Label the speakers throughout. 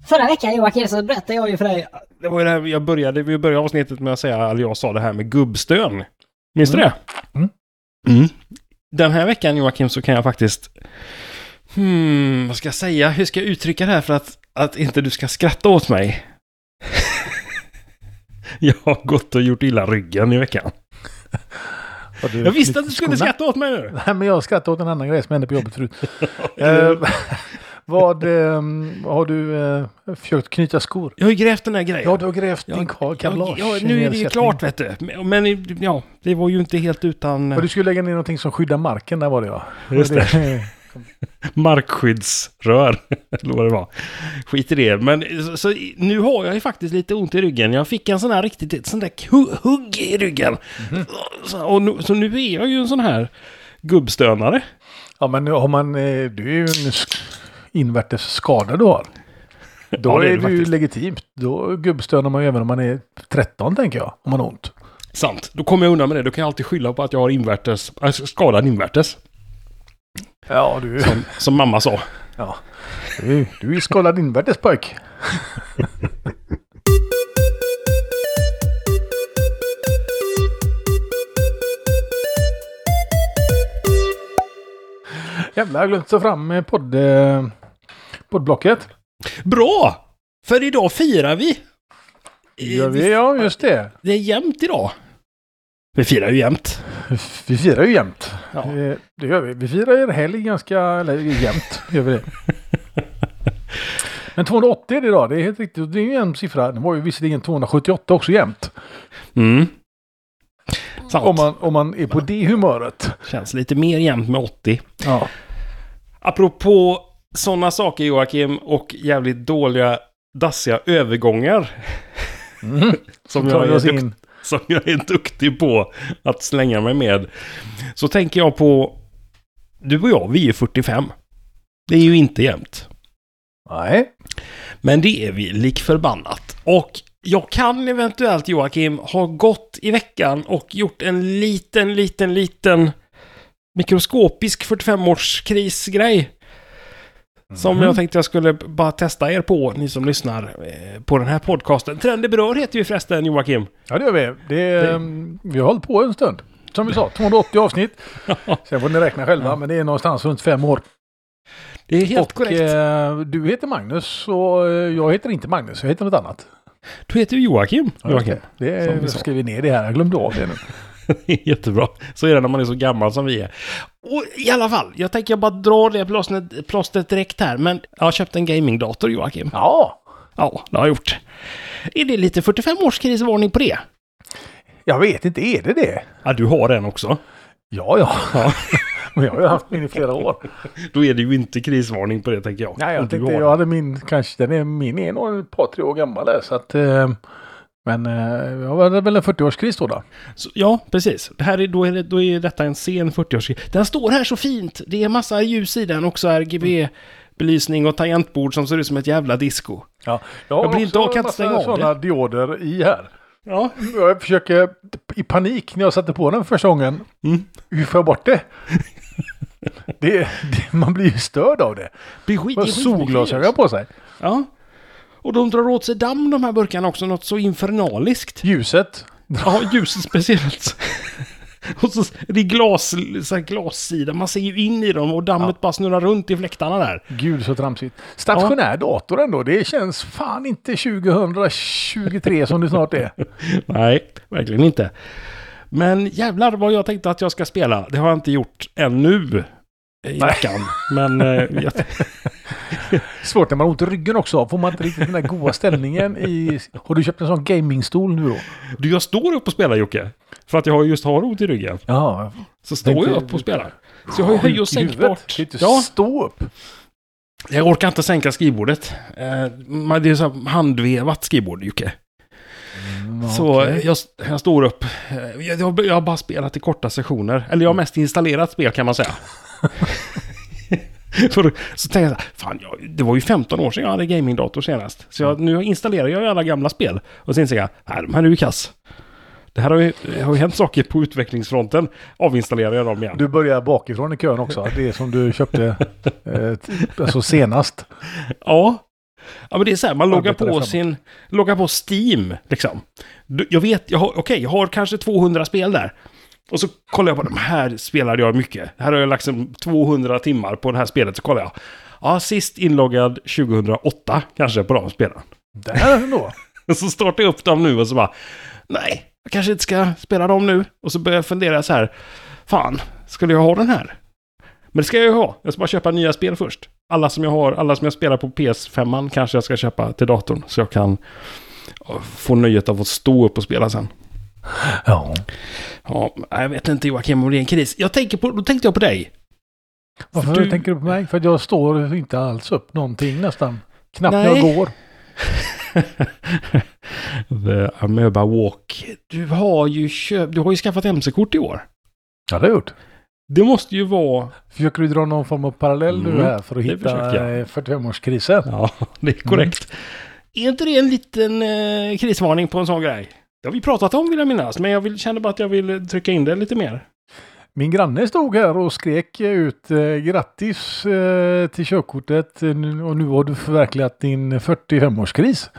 Speaker 1: Förra veckan, Joakim, så berättade jag ju för dig.
Speaker 2: Det var ju det här, vi började avsnittet med att säga, eller jag sa det här med gubbstön. Minns du det? Den här veckan, Joakim, så kan jag faktiskt... vad ska jag säga? Hur ska jag uttrycka det här för att inte du ska skratta åt mig? Jag har gått och gjort illa ryggen i veckan. Jag visste att du skulle skratta åt mig nu.
Speaker 3: Nej, men jag skrattar åt en annan grej som hände på jobbet förut. Vad har du försökt knyta skor?
Speaker 2: Jag har ju grävt den här grejen.
Speaker 3: Ja, du har grävt din kablage.
Speaker 2: Ja, nu är det ju klart, vet du. Men ja, det var ju inte helt utan...
Speaker 3: Och du skulle lägga ner någonting som skyddar marken, där var det, ja.
Speaker 2: Just det. Markskyddsrör, eller vad det var. Skit i det. Men så nu har jag ju faktiskt lite ont i ryggen. Jag fick en sån här riktigt, sån där hugg i ryggen. Så nu är jag ju en sån här gubbstönare.
Speaker 3: Ja, men nu har man, du är ju en invärtes skada du har. Då är det ju legitimt. Då gubbstönar man ju även om man är 13, tänker jag, om man har ont.
Speaker 2: Sant. Då kommer jag undan med det. Då kan jag alltid skylla på att jag har skadad invärtes.
Speaker 3: Ja, du...
Speaker 2: Som mamma sa.
Speaker 3: Ja. Du är skadad invärtes, pojk. Jävlar, jag har glömt att ta fram poddblocket.
Speaker 2: Bra! För idag firar vi.
Speaker 3: Ja, just det.
Speaker 2: Det är jämnt idag. Vi firar ju jämnt.
Speaker 3: Vi firar ju jämnt.
Speaker 2: Ja.
Speaker 3: Det gör vi. Vi firar ju helg eller jämnt. Gör vi det. Men 280 är det idag. Det är helt riktigt. Det är ju en siffra. Det var ju visserligen 278 också jämnt.
Speaker 2: Sant.
Speaker 3: Om man är på det humöret.
Speaker 2: Känns lite mer jämnt med 80.
Speaker 3: Ja.
Speaker 2: Apropå sådana saker, Joakim, och jävligt dåliga, dassiga övergångar. Som jag är duktig på att slänga mig med. Så tänker jag på, du och jag, vi är 45. Det är ju inte jämnt. Nej. Men det är vi lik förbannat. Och jag kan eventuellt, Joakim, ha gått i veckan och gjort en liten mikroskopisk 45-årskrisgrej. Som jag tänkte jag skulle bara testa er på, ni som lyssnar på den här podcasten. Trender berör heter ju förresten, Joakim.
Speaker 3: Ja, det gör vi. Vi har hållit på en stund. Som vi sa, 280 avsnitt. Sen får ni räkna själva, men det är någonstans runt 5 år.
Speaker 2: Det är helt korrekt.
Speaker 3: Du heter Magnus och jag heter inte Magnus, jag heter något annat.
Speaker 2: Du heter ju Joakim.
Speaker 3: Jag skriver ner det här, jag glömde av det nu.
Speaker 2: Jättebra. Så är det när man är så gammal som vi är. Och i alla fall, jag tänker bara dra det plåstret direkt här. Men jag har köpt en gamingdator, Joakim.
Speaker 3: Ja.
Speaker 2: Ja, det har jag gjort. Är det lite 45-årskrisvarning på det?
Speaker 3: Jag vet inte, är det?
Speaker 2: Ja, du har en också.
Speaker 3: Ja. Men jag har ju haft min i flera år.
Speaker 2: Då är det ju inte krisvarning på det, tänker jag.
Speaker 3: Nej, jag tänkte jag hade min, kanske min är nog ett par 3 år gammal där, så att... Men jag var väl en 40-årskris då.
Speaker 2: Så, ja, precis. Då är detta en sen 40-årskris. Den står här så fint. Det är massa ljus i den också. RGB-belysning och tangentbord som ser ut som ett jävla disco.
Speaker 3: Ja, jag blir inte kan stänga av sådana dioder i här.
Speaker 2: Ja.
Speaker 3: Jag försöker i panik när jag satte på den första gången. Hur får jag bort det? Man blir ju störd av det. Solglasögon på sig.
Speaker 2: Ja. Och de drar åt sig damm, de här burkarna också. Något så infernaliskt.
Speaker 3: Ljuset.
Speaker 2: Ja, ljuset speciellt. Och så är det glassida. Man ser ju in i dem och dammet bara snurrar runt i fläktarna där.
Speaker 3: Gud, så tramsigt. Stationär dator ändå. Det känns fan inte 2023 som det snart är. Nej, verkligen inte. Men jävlar vad jag tänkte att jag ska spela. Det har jag inte gjort ännu i veckan. Men... Svårt när man har ont i ryggen också. Får man inte riktigt den där goda ställningen i... Har du köpt en sån gamingstol nu då?
Speaker 2: Du, jag står upp och spelar, Jocke. För att jag har ont i ryggen.
Speaker 3: Ja.
Speaker 2: Så står jag upp och spelar. Så jag har ju höj och sänkbart.
Speaker 3: Kan inte stå upp.
Speaker 2: Jag orkar inte sänka skrivbordet. Det är så handvevat skrivbord, Jocke. Så jag står upp. Jag har bara spelat i korta sessioner. Eller jag har mest installerat spel, kan man säga. Så tänkte jag, fan, det var ju 15 år sedan jag hade gamingdator senast. Så nu installerar jag alla gamla spel. Och sen säger jag, nej, de här är ju kass. Det här har ju hänt saker på utvecklingsfronten. Avinstallerar jag dem igen.
Speaker 3: Du börjar bakifrån i kön också. Det som du köpte alltså senast.
Speaker 2: Ja. Ja, men det är så här, man loggar på Steam, liksom. Jag vet, jag har kanske 200 spel där. Och så kollar jag på de här spelade jag mycket. Här har jag lagt 200 timmar på det här spelet, så kollar jag. Ja, sist inloggad 2008 kanske på de spelen.
Speaker 3: Där ändå.
Speaker 2: Och så startar jag upp dem nu och så bara, nej, jag kanske inte ska spela dem nu. Och så börjar jag fundera så här, fan, skulle jag ha den här? Men det ska jag ju ha. Jag ska bara köpa nya spel först. Alla som jag spelar på PS5 kanske jag ska köpa till datorn. Så jag kan få nöjet av att stå upp och spela sen.
Speaker 3: Ja.
Speaker 2: Ja, jag vet inte Joakim om det är en kris. Då tänkte jag på dig.
Speaker 3: Varför tänker du på mig? För att jag står inte alls upp någonting nästan. Knappt när jag går.
Speaker 2: The Amöba Walk. Du har ju skaffat MC-kort i år.
Speaker 3: Ja, det har jag gjort.
Speaker 2: Det måste ju vara...
Speaker 3: Försöker du dra någon form av parallell nu här för att hitta 45-årskrisen?
Speaker 2: Ja, det är korrekt. Är inte det en liten krisvarning på en sån grej? Det har vi pratat om, vill jag minnas. Men jag kände bara att jag vill trycka in det lite mer.
Speaker 3: Min granne stod här och skrek ut grattis till körkortet och nu har du förverkligat din 45-årskris.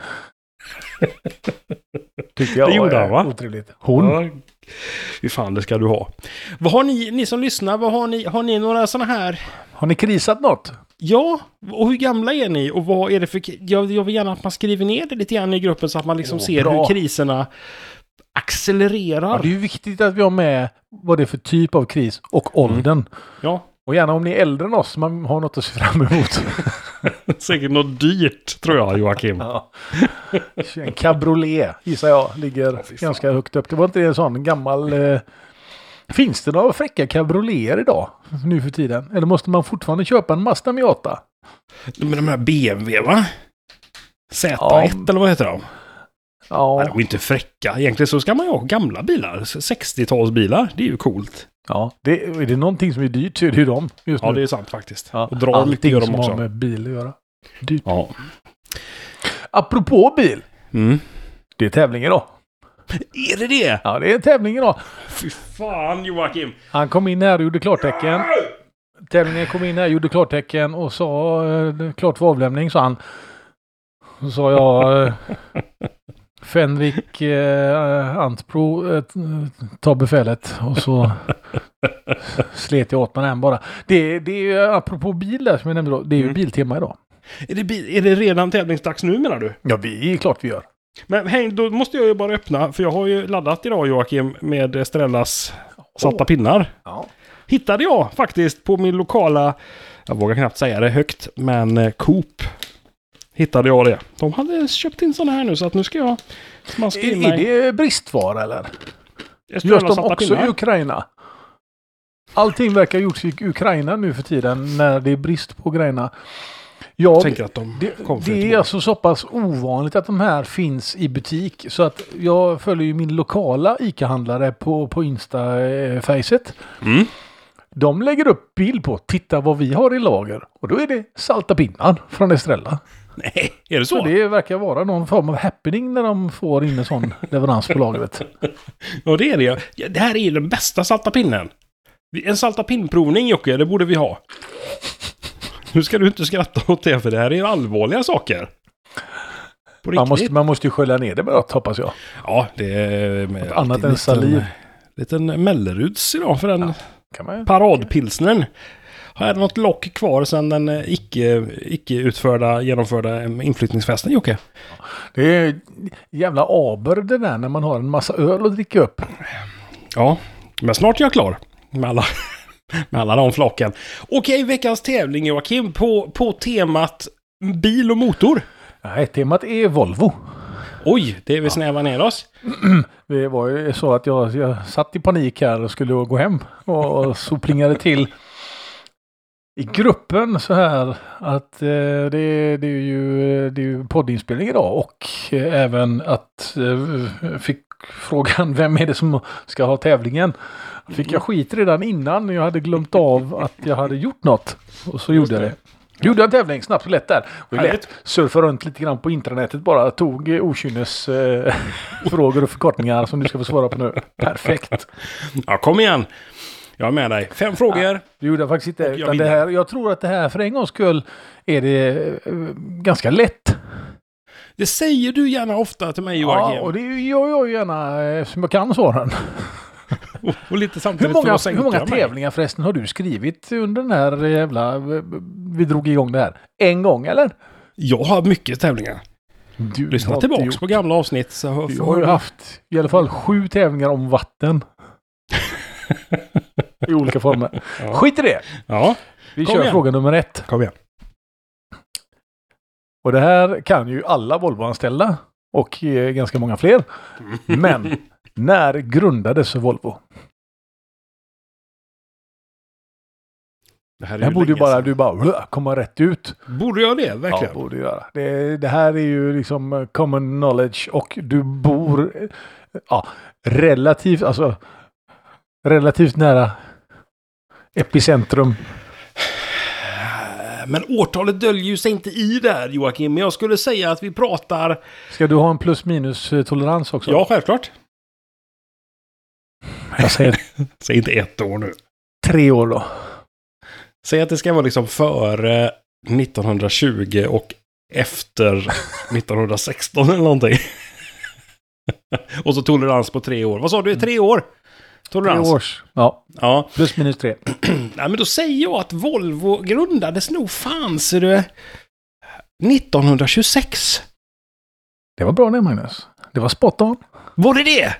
Speaker 3: Tyckte jag
Speaker 2: det gjorde han, va?
Speaker 3: Otrevligt. Hon.
Speaker 2: Ja, hur fan det ska du ha. Vad har ni som lyssnar, har ni några sådana här...
Speaker 3: Har ni krisat något?
Speaker 2: Ja, och hur gamla är ni? Och vad är det för... Jag vill gärna att man skriver ner det lite grann i gruppen så att man liksom ser hur kriserna accelererar.
Speaker 3: Ja, det är ju viktigt att vi har med vad det är för typ av kris och åldern.
Speaker 2: Ja.
Speaker 3: Och gärna om ni är äldre än oss, man har något att se fram emot.
Speaker 2: Säkert något dyrt, tror jag, Joakim.
Speaker 3: Ja. En cabriolet, gissar jag, ligger ganska högt upp. Det var inte en sån gammal... Finns det några fräcka cabrioleter idag, nu för tiden? Eller måste man fortfarande köpa en Mazda Miata?
Speaker 2: Men de här BMW, va? Z1, eller vad heter de?
Speaker 3: Ja.
Speaker 2: Nej, de är inte fräcka. Egentligen så ska man ju ha gamla bilar. 60-talsbilar, det är ju coolt.
Speaker 3: Ja, är det någonting som är dyrt så är det ju de just nu.
Speaker 2: Ja, det är sant faktiskt.
Speaker 3: Ja,
Speaker 2: och drar mycket gör de också.
Speaker 3: Har med bil att göra. Dyrt.
Speaker 2: Ja.
Speaker 3: Apropå bil.
Speaker 2: Mm.
Speaker 3: Det är tävling idag.
Speaker 2: Är det det?
Speaker 3: Ja, det är tävling idag.
Speaker 2: Fy fan, Joakim.
Speaker 3: Han kom in här och gjorde klartecken. Tävlingen kom in här och gjorde klartecken och sa klart för avlämning, sa han. Så sa jag Fenrik Antpro ta befälet och så slet jag åt mig den bara. Det är apropå bil där som jag nämnde då. Det är ju biltema idag.
Speaker 2: Är det redan tävlingsdags nu, menar du?
Speaker 3: Ja, det är klart vi gör.
Speaker 2: Men häng, då måste jag ju bara öppna, för jag har ju laddat idag, Joakim, med Estrellas salta pinnar.
Speaker 3: Ja.
Speaker 2: Hittade jag faktiskt på min lokala, jag vågar knappt säga det högt, men Coop. Hittade jag det. De hade köpt in sådana här nu, så att nu ska jag smaska in mig.
Speaker 3: Är det bristvara eller?
Speaker 2: Estrella
Speaker 3: Görs de
Speaker 2: salta
Speaker 3: också
Speaker 2: pinnar?
Speaker 3: i Ukraina? Allting verkar gjorts i Ukraina nu för tiden när det är brist på grejerna.
Speaker 2: Jag tänker att
Speaker 3: det är alltså så pass ovanligt att de här finns i butik så att jag följer ju min lokala ICA-handlare på Insta-facet.
Speaker 2: Mm.
Speaker 3: De lägger upp bild på, titta vad vi har i lager. Och då är det salta pinnar från Estrella.
Speaker 2: Nej, är det så?
Speaker 3: Så det verkar vara någon form av happening när de får in en sån leverans på lagret.
Speaker 2: Ja, det är det. Ja, det här är den bästa salta pinnen. En salta pinnprovning, Jocke, det borde vi ha. Nu ska du inte skratta åt det, för det här är ju allvarliga saker.
Speaker 3: Man måste ju skölja ner det med något, hoppas jag.
Speaker 2: Ja, det är... Med
Speaker 3: annat än saliv.
Speaker 2: Liten Melleruds idag för den paradpilsnen. Har jag något lock kvar sedan den genomförda inflyttningsfesten, Jocke?
Speaker 3: Det är jävla aber det där när man har en massa öl att dricka upp.
Speaker 2: Ja, men snart är jag klar med alla de flaken. Okej, veckans tävling, Joakim, på temat bil och motor.
Speaker 3: Nej, temat är Volvo.
Speaker 2: Oj, det är vi snäva ner oss.
Speaker 3: Det var ju så att jag satt i panik här och skulle gå hem och så plingade till i gruppen så här att det är ju poddinspelning idag och även att fick frågan vem är det som ska ha tävlingen. Fick jag skit redan innan jag hade glömt av att jag hade gjort något och så gjorde jag det. Gjorde en tävling snabbt och lätt där. Och lätt surfa runt lite grann på internetet bara. Tog okynnes frågor och förkortningar som du ska få svara på nu. Perfekt.
Speaker 2: Ja, kom igen. Jag är med dig. 5 frågor. Ja,
Speaker 3: det gjorde jag faktiskt inte. Utan jag tror att det här för en gångs skull är det ganska lätt.
Speaker 2: Det säger du gärna ofta till mig, Joakim.
Speaker 3: Ja, och det gör jag gärna som jag kan svaren.
Speaker 2: Och lite samtidigt
Speaker 3: hur många tävlingar förresten har du skrivit under den här jävla... Vi drog igång det här. En gång, eller?
Speaker 2: Jag har mycket tävlingar. Lyssna tillbaka på gamla avsnitt. Så
Speaker 3: jag har ju haft i alla fall 7 tävlingar om vatten. I olika former. Ja. Skit i det!
Speaker 2: Ja.
Speaker 3: Vi kör fråga nummer 1.
Speaker 2: Kom igen.
Speaker 3: Och det här kan ju alla Volvo-anställda. Och ganska många fler. Men när grundades Volvo? Det här borde ju bara, du bara komma rätt ut.
Speaker 2: Borde jag det? Verkligen?
Speaker 3: Ja, borde göra. Det här är ju liksom common knowledge och du bor relativt nära epicentrum.
Speaker 2: Men årtalet döljer ju sig inte i där, Joakim. Men jag skulle säga att vi pratar...
Speaker 3: Ska du ha en plus minus tolerans också?
Speaker 2: Ja, självklart.
Speaker 3: Jag säger...
Speaker 2: Säg inte 1 år nu.
Speaker 3: 3 år då.
Speaker 2: Säg att det ska vara liksom före 1920 och efter 1916 eller någonting. Och så tolerans på 3 år. Vad sa du? 3 år? Tolerans.
Speaker 3: 3 års. Ja. Plus minus 3.
Speaker 2: Nej, men då säger jag att Volvo grundades nog fan ser du 1926.
Speaker 3: Det var bra det, Magnus. Det var spot on.
Speaker 2: Var det det?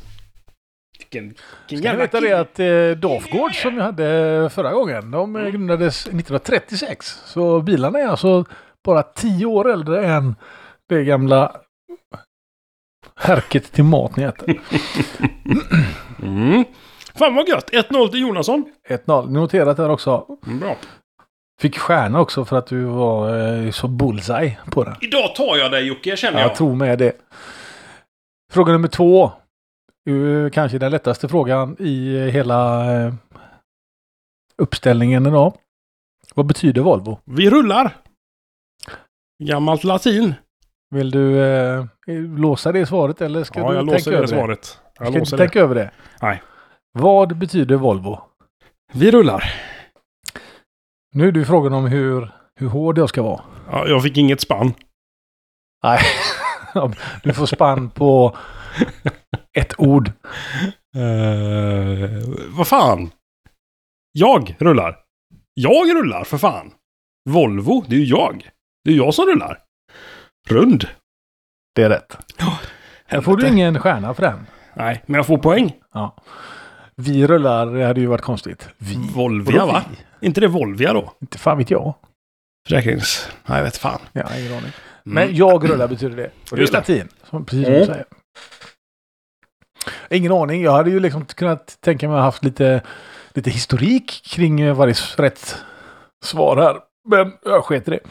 Speaker 3: Jag vet det att Dafgård som jag hade förra gången, de grundades 1936. Så bilarna är alltså bara 10 år äldre än det gamla härket till matnätet.
Speaker 2: Fan vad gött. 1-0 till Jonasson.
Speaker 3: 1-0. Noterat där också.
Speaker 2: Bra.
Speaker 3: Fick stjärna också för att du var så bullseye på den.
Speaker 2: Idag tar jag dig, Jocke, känner jag.
Speaker 3: Jag tror med det. Fråga nummer 2. Kanske den lättaste frågan i hela uppställningen idag. Vad betyder Volvo?
Speaker 2: Vi rullar. Gammalt latin.
Speaker 3: Vill du låsa det svaret eller ska du
Speaker 2: jag
Speaker 3: tänka över det?
Speaker 2: Svaret.
Speaker 3: Jag ska inte tänka över det?
Speaker 2: Nej.
Speaker 3: Vad betyder Volvo?
Speaker 2: Vi rullar.
Speaker 3: Nu är det frågan om hur hård jag ska vara.
Speaker 2: Ja, jag fick inget spann.
Speaker 3: Nej. Du får spann på ett ord.
Speaker 2: Vad fan? Jag rullar. Jag rullar för fan. Volvo, det är ju jag. Det är jag som rullar. Rund.
Speaker 3: Det är rätt.
Speaker 2: Oh,
Speaker 3: här får du ingen stjärna för den.
Speaker 2: Nej, men jag får poäng.
Speaker 3: Ja. Vi rullar, det hade ju varit konstigt.
Speaker 2: Volvia, va? Inte det Volvia då?
Speaker 3: Inte fan vet jag.
Speaker 2: Försäkrings... Nej, jag vet fan.
Speaker 3: Ja, ingen aning. Men jag rullar betyder det. Och det är latin. Som precis som du säger. Ingen aning. Jag hade ju liksom kunnat tänka mig att ha haft lite historik kring varje rätt svar här. Men jag sket i det.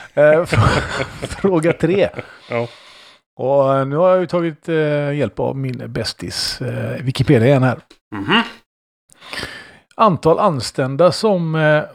Speaker 3: Fråga 3.
Speaker 2: Ja.
Speaker 3: Och nu har jag ju tagit hjälp av min bästis Wikipedia igen här.
Speaker 2: Mm-hmm.
Speaker 3: Antal anställda som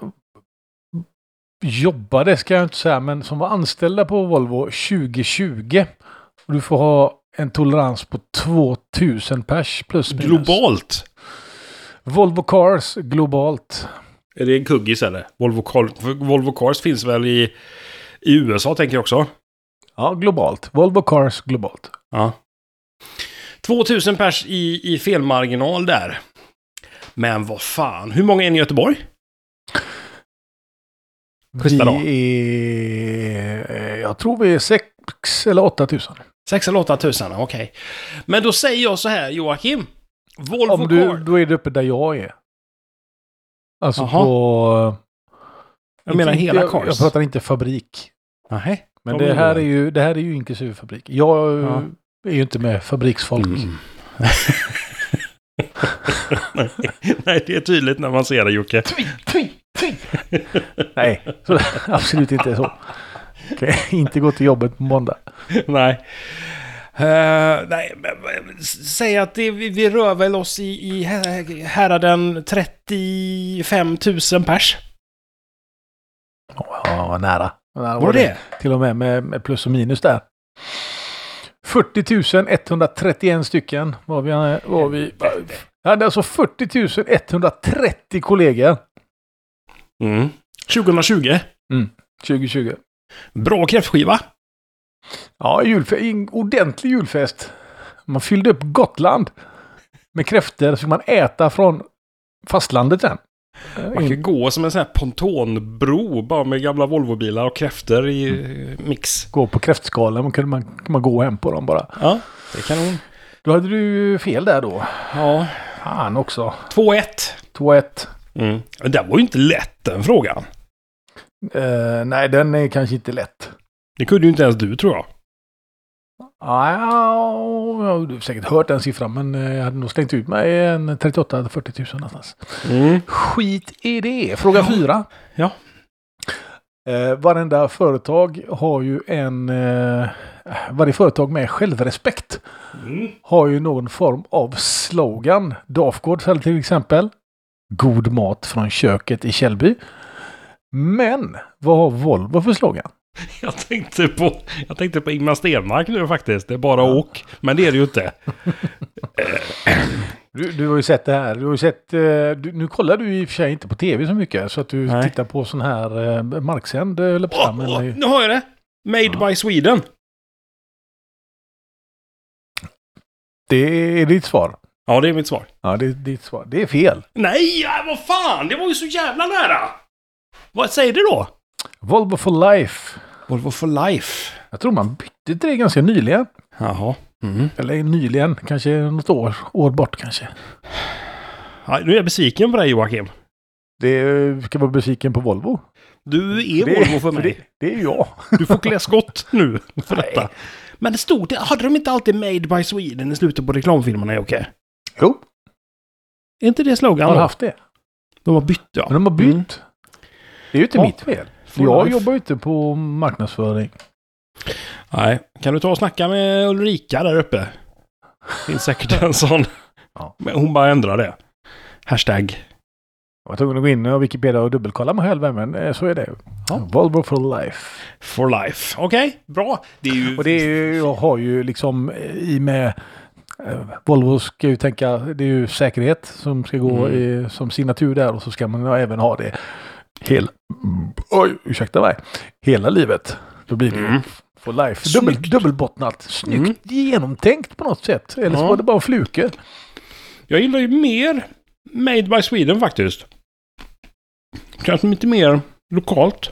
Speaker 3: jobbade, ska jag inte säga, men som var anställda på Volvo 2020. Och du får ha en tolerans på 2000 pers plus minus.
Speaker 2: Globalt?
Speaker 3: Volvo Cars globalt.
Speaker 2: Är det en kuggis eller? Volvo Cars finns väl i USA, tänker jag också.
Speaker 3: Ja, globalt. Volvo Cars globalt.
Speaker 2: Ja. 2000 pers i felmarginal där. Men vad fan, hur många är ni i Göteborg?
Speaker 3: Jag tror vi är 6 eller 8 000.
Speaker 2: 6 eller 8 000, okej. Men då säger jag så här, Joakim. Volvo Cars.
Speaker 3: Då är det uppe där jag är. Alltså
Speaker 2: Aha.
Speaker 3: på...
Speaker 2: Jag menar hela Cars.
Speaker 3: Jag pratar inte fabrik.
Speaker 2: Nej.
Speaker 3: Men det här är ju inklusive fabrik. Jag är ju inte med fabriksfolk.
Speaker 2: Nej, det är tydligt när man ser det, Jocke.
Speaker 3: Nej, så, absolut inte så. Okay, inte gå till jobbet på måndag.
Speaker 2: Nej. Nej, säg att vi rör väl oss i häraden 35 000 pers.
Speaker 3: Ja, nära.
Speaker 2: Var det?
Speaker 3: Till och med plus och minus där. 40 131 stycken var vi. Jag hade alltså 40 130 kollegor. 2020. 2020.
Speaker 2: Bra kräftskiva.
Speaker 3: Ja, ordentlig julfest. Man fyllde upp Gotland med kräftor så man äta från fastlandet sen.
Speaker 2: Man kan gå som en sån här pontonbro bara med gamla Volvo-bilar och kräftor i mix.
Speaker 3: Gå på kräftskalen, kan man gå hem på dem bara.
Speaker 2: Ja, det kan hon.
Speaker 3: Då hade du fel där då.
Speaker 2: Ja.
Speaker 3: Han också.
Speaker 2: 2-1.
Speaker 3: 2-1.
Speaker 2: Mm. Men det var ju inte lätt den frågan.
Speaker 3: Nej, den är kanske inte lätt.
Speaker 2: Det kunde ju inte ens du, tror jag.
Speaker 3: Ja, du har säkert hört den siffran, men jag hade nog slängt ut mig en 38-40 000 någonstans. Skit i det. Fråga 4.
Speaker 2: Ja.
Speaker 3: Varenda företag har ju varje företag med självrespekt har ju någon form av slogan. Dafgård säljer till exempel god mat från köket i Källby. Men vad har Volvo för slogan?
Speaker 2: Jag tänkte på Ingmar Stenmark nu faktiskt. Det är bara åk. Men det är det ju inte.
Speaker 3: Du har ju sett det här. Du har ju sett, nu kollar du i och för sig inte på tv så mycket. Så att du tittar på sån här marksänd.
Speaker 2: Nu har jag det. Made by Sweden.
Speaker 3: Det är ditt svar.
Speaker 2: Ja, det är mitt svar.
Speaker 3: Ja, det är ditt svar. Det är fel.
Speaker 2: Nej, vad fan! Det var ju så jävla nära! Vad säger du då?
Speaker 3: Volvo for life.
Speaker 2: Volvo for life.
Speaker 3: Jag tror man bytte till det ganska nyligen.
Speaker 2: Jaha. Mm.
Speaker 3: Eller nyligen, kanske något år bort kanske.
Speaker 2: Ja, nu är jag besviken på dig, Joakim.
Speaker 3: Det ska vara besviken på Volvo.
Speaker 2: Du är Volvo för mig.
Speaker 3: Det är jag.
Speaker 2: Du får klä skott nu för detta. Men det stod, hade de inte alltid Made by Sweden i slutet på reklamfilmerna, Jocke?
Speaker 3: Jo.
Speaker 2: Är inte det slogan?
Speaker 3: Har haft det?
Speaker 2: De har bytt, ja.
Speaker 3: Men de har bytt. Det är ju inte mitt fel. Jag jobbar ju inte på marknadsföring.
Speaker 2: Nej. Kan du ta och snacka med Ulrika där uppe? Det finns säkert en sån. Ja. Men hon bara ändrar det. Hashtag.
Speaker 3: Jag var tvungen att gå in och Wikipedia och dubbelkolla mig själv, men så är det. Ja. Volvo for life.
Speaker 2: For life. Okej, bra. Det är ju...
Speaker 3: Och det är ju, jag har ju liksom i med Volvo ska ju tänka, det är ju säkerhet som ska gå som signatur där, och så ska man även ha det hela livet. Då blir det ju for life. Dubbelbottnat. Snyggt genomtänkt på något sätt. Eller så var det bara fluker.
Speaker 2: Jag gillar ju mer Made by Sweden faktiskt. Kanske lite mer lokalt.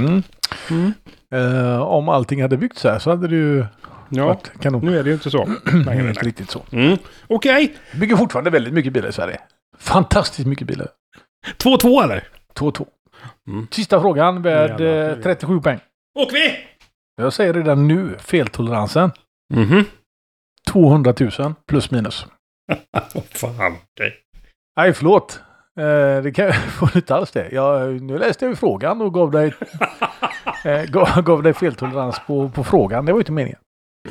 Speaker 3: Om allting hade byggts här så hade det ju varit kanon.
Speaker 2: Nu är det ju inte så.
Speaker 3: Nej, inte riktigt så.
Speaker 2: Okej.
Speaker 3: Bygger fortfarande väldigt mycket bilar i Sverige. Fantastiskt mycket bilar.
Speaker 2: 2-2 eller?
Speaker 3: 2-2. Sista frågan med 37 poäng.
Speaker 2: Och vi!
Speaker 3: Jag säger redan nu feltoleransen. 200 000 plus minus.
Speaker 2: Fan, okej.
Speaker 3: Nej, förlåt. Det kan få inte alls det. Nu läste jag ju frågan och gav dig feltolerans på frågan. Det var ju inte meningen.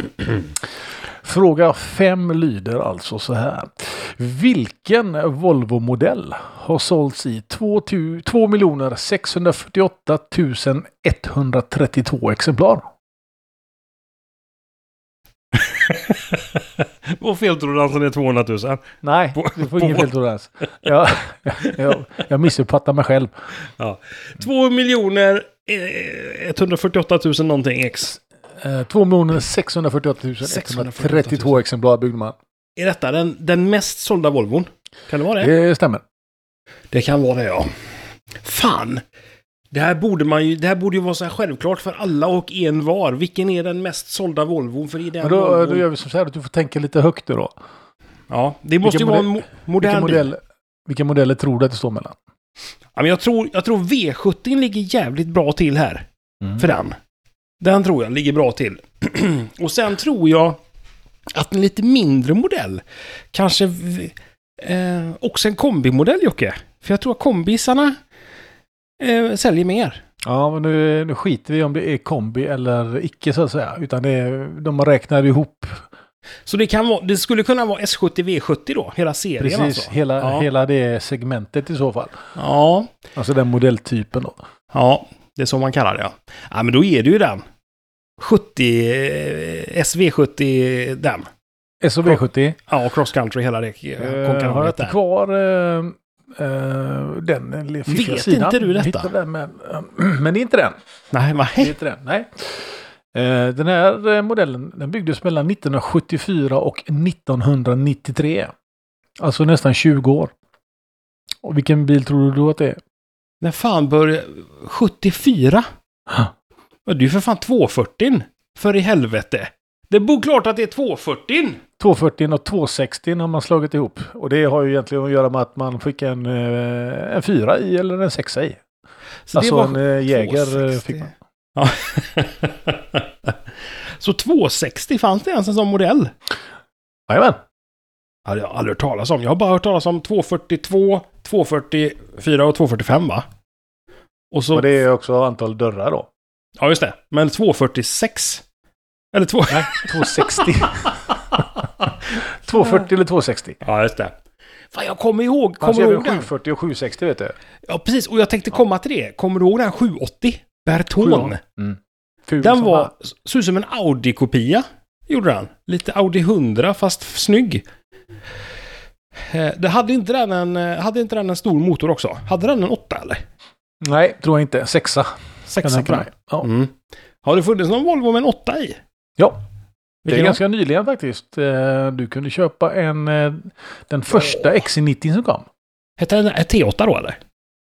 Speaker 3: Fråga 5 lyder alltså så här. Vilken Volvo-modell har sålts i 2 648 132 exemplar?
Speaker 2: Och feltoleransen är 200 000.
Speaker 3: Nej, du får ingen feltolerans. Jag missuppfattar mig själv.
Speaker 2: Ja. 2 148 000 någonting x.
Speaker 3: 2 648 132 exemplar byggde man.
Speaker 2: Är detta den mest sålda Volvon? Kan det vara det?
Speaker 3: Det stämmer.
Speaker 2: Det kan vara det, ja. Fan! Det här borde ju vara så här självklart för alla och en var. Vilken är den mest sålda Volvon? För i den
Speaker 3: då gör vi så här att du får tänka lite högt då.
Speaker 2: Ja, det måste ju vara en modern bil.
Speaker 3: Vilka modeller tror du att det står mellan?
Speaker 2: Ja, men jag tror V70 ligger jävligt bra till här. För den. Den tror jag ligger bra till. Och sen tror jag att en lite mindre modell kanske också en kombimodell, Jocke. För jag tror att kombisarna säljer mer.
Speaker 3: Ja, men nu skiter vi om det är kombi eller icke så att säga. Utan de räknar ihop.
Speaker 2: Så det skulle kunna vara S70 V70 då? Hela serien.
Speaker 3: Precis,
Speaker 2: alltså.
Speaker 3: Hela det segmentet i så fall.
Speaker 2: Ja.
Speaker 3: Alltså den modelltypen då.
Speaker 2: Ja, det är så man kallar det. Ja, ja men då är det ju den. 70 SV70 den.
Speaker 3: SV70?
Speaker 2: Ja, cross country hela det.
Speaker 3: Har jag inte kvar den
Speaker 2: vet sidan. Inte du detta?
Speaker 3: Men det är inte den.
Speaker 2: Nej,
Speaker 3: det är inte den. Nej. Den här modellen den byggdes mellan 1974 och 1993. Alltså nästan 20 år. Och vilken bil tror du då att det är?
Speaker 2: När fan började... 74? Det är ju för fan 240. För i helvete. Det bor klart att det är 240.
Speaker 3: 240 och 260 har man slagit ihop. Och det har ju egentligen att göra med att man fick en 4 i eller en 6 i. Så alltså en Jäger fick man.
Speaker 2: Ja. Så 260 fanns det ens en sån modell?
Speaker 3: Jajamän.
Speaker 2: Jag har aldrig hört talas om. Jag har bara hört talas om 242, 244 och 245 va? Och
Speaker 3: det är också antal dörrar då.
Speaker 2: Ja just det. Men 246. Eller
Speaker 3: 260. 240 eller 260.
Speaker 2: Ja just det. Fan jag kommer ihåg.
Speaker 3: Kommer du ihåg 740 och 760 vet du?
Speaker 2: Ja precis. Och jag tänkte komma till det. Kommer du ihåg den 780? Berton. Den var såg som en Audi-kopia. Gjorde den. Lite Audi 100 fast snygg. Det hade inte den en stor motor också? Hade den en 8 eller?
Speaker 3: Nej, tror jag inte. 6.
Speaker 2: 6 på den. Ja. Har det funnits någon Volvo med en 8 i?
Speaker 3: Ja. Det är ganska nyligen faktiskt. Du kunde köpa den första XC90 som kom.
Speaker 2: Hette den T8 då eller?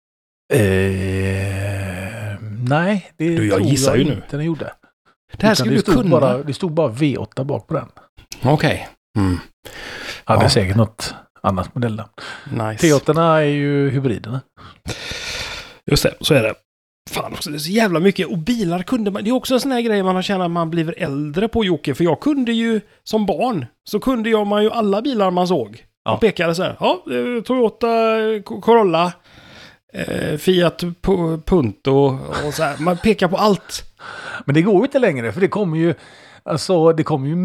Speaker 3: Nej, det
Speaker 2: jag gissar ju nu.
Speaker 3: Den gjorde.
Speaker 2: Det här skulle du kunna.
Speaker 3: Det stod bara V8 bak på den.
Speaker 2: Okej.
Speaker 3: Hade säkert något annat modell.
Speaker 2: Nice.
Speaker 3: T8 är ju hybriderna.
Speaker 2: Just det, så är det. Fan också, det är så jävla mycket. Och bilar kunde man... Det är också en sån här grej man har känt att man blir äldre på, Jocke. För jag kunde ju, som barn, så kunde man ju alla bilar man såg. Ja. Och pekade så här. Ja, Toyota Corolla, Fiat Punto och så här. Man pekar på allt.
Speaker 3: Men det går ju inte längre, för det kommer ju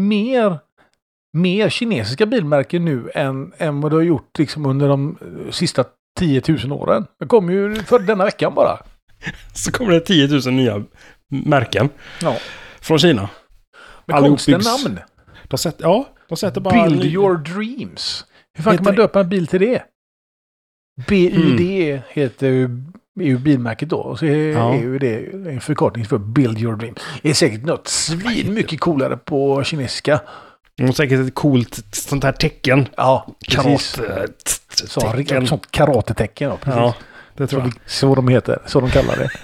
Speaker 3: mer kinesiska bilmärken nu än vad det har gjort liksom under de sista 10 000 åren. Det kommer ju för denna veckan bara. Så
Speaker 2: kommer det 10 000 nya märken från Kina.
Speaker 3: Med konstiga namn.
Speaker 2: De sätter bara...
Speaker 3: Build your dreams. Hur fan kan man döpa en bil till det? BUD heter ju bilmärket då. Och så är ju det en förkortning för Build your dreams. Det är säkert något svin mycket coolare på kinesiska.
Speaker 2: Och säkert ett coolt sånt här tecken.
Speaker 3: Ja, karate-tecken. Sånt karate-tecken, ja, precis.
Speaker 2: Ja, det tror jag.
Speaker 3: Så de heter, så de kallar det.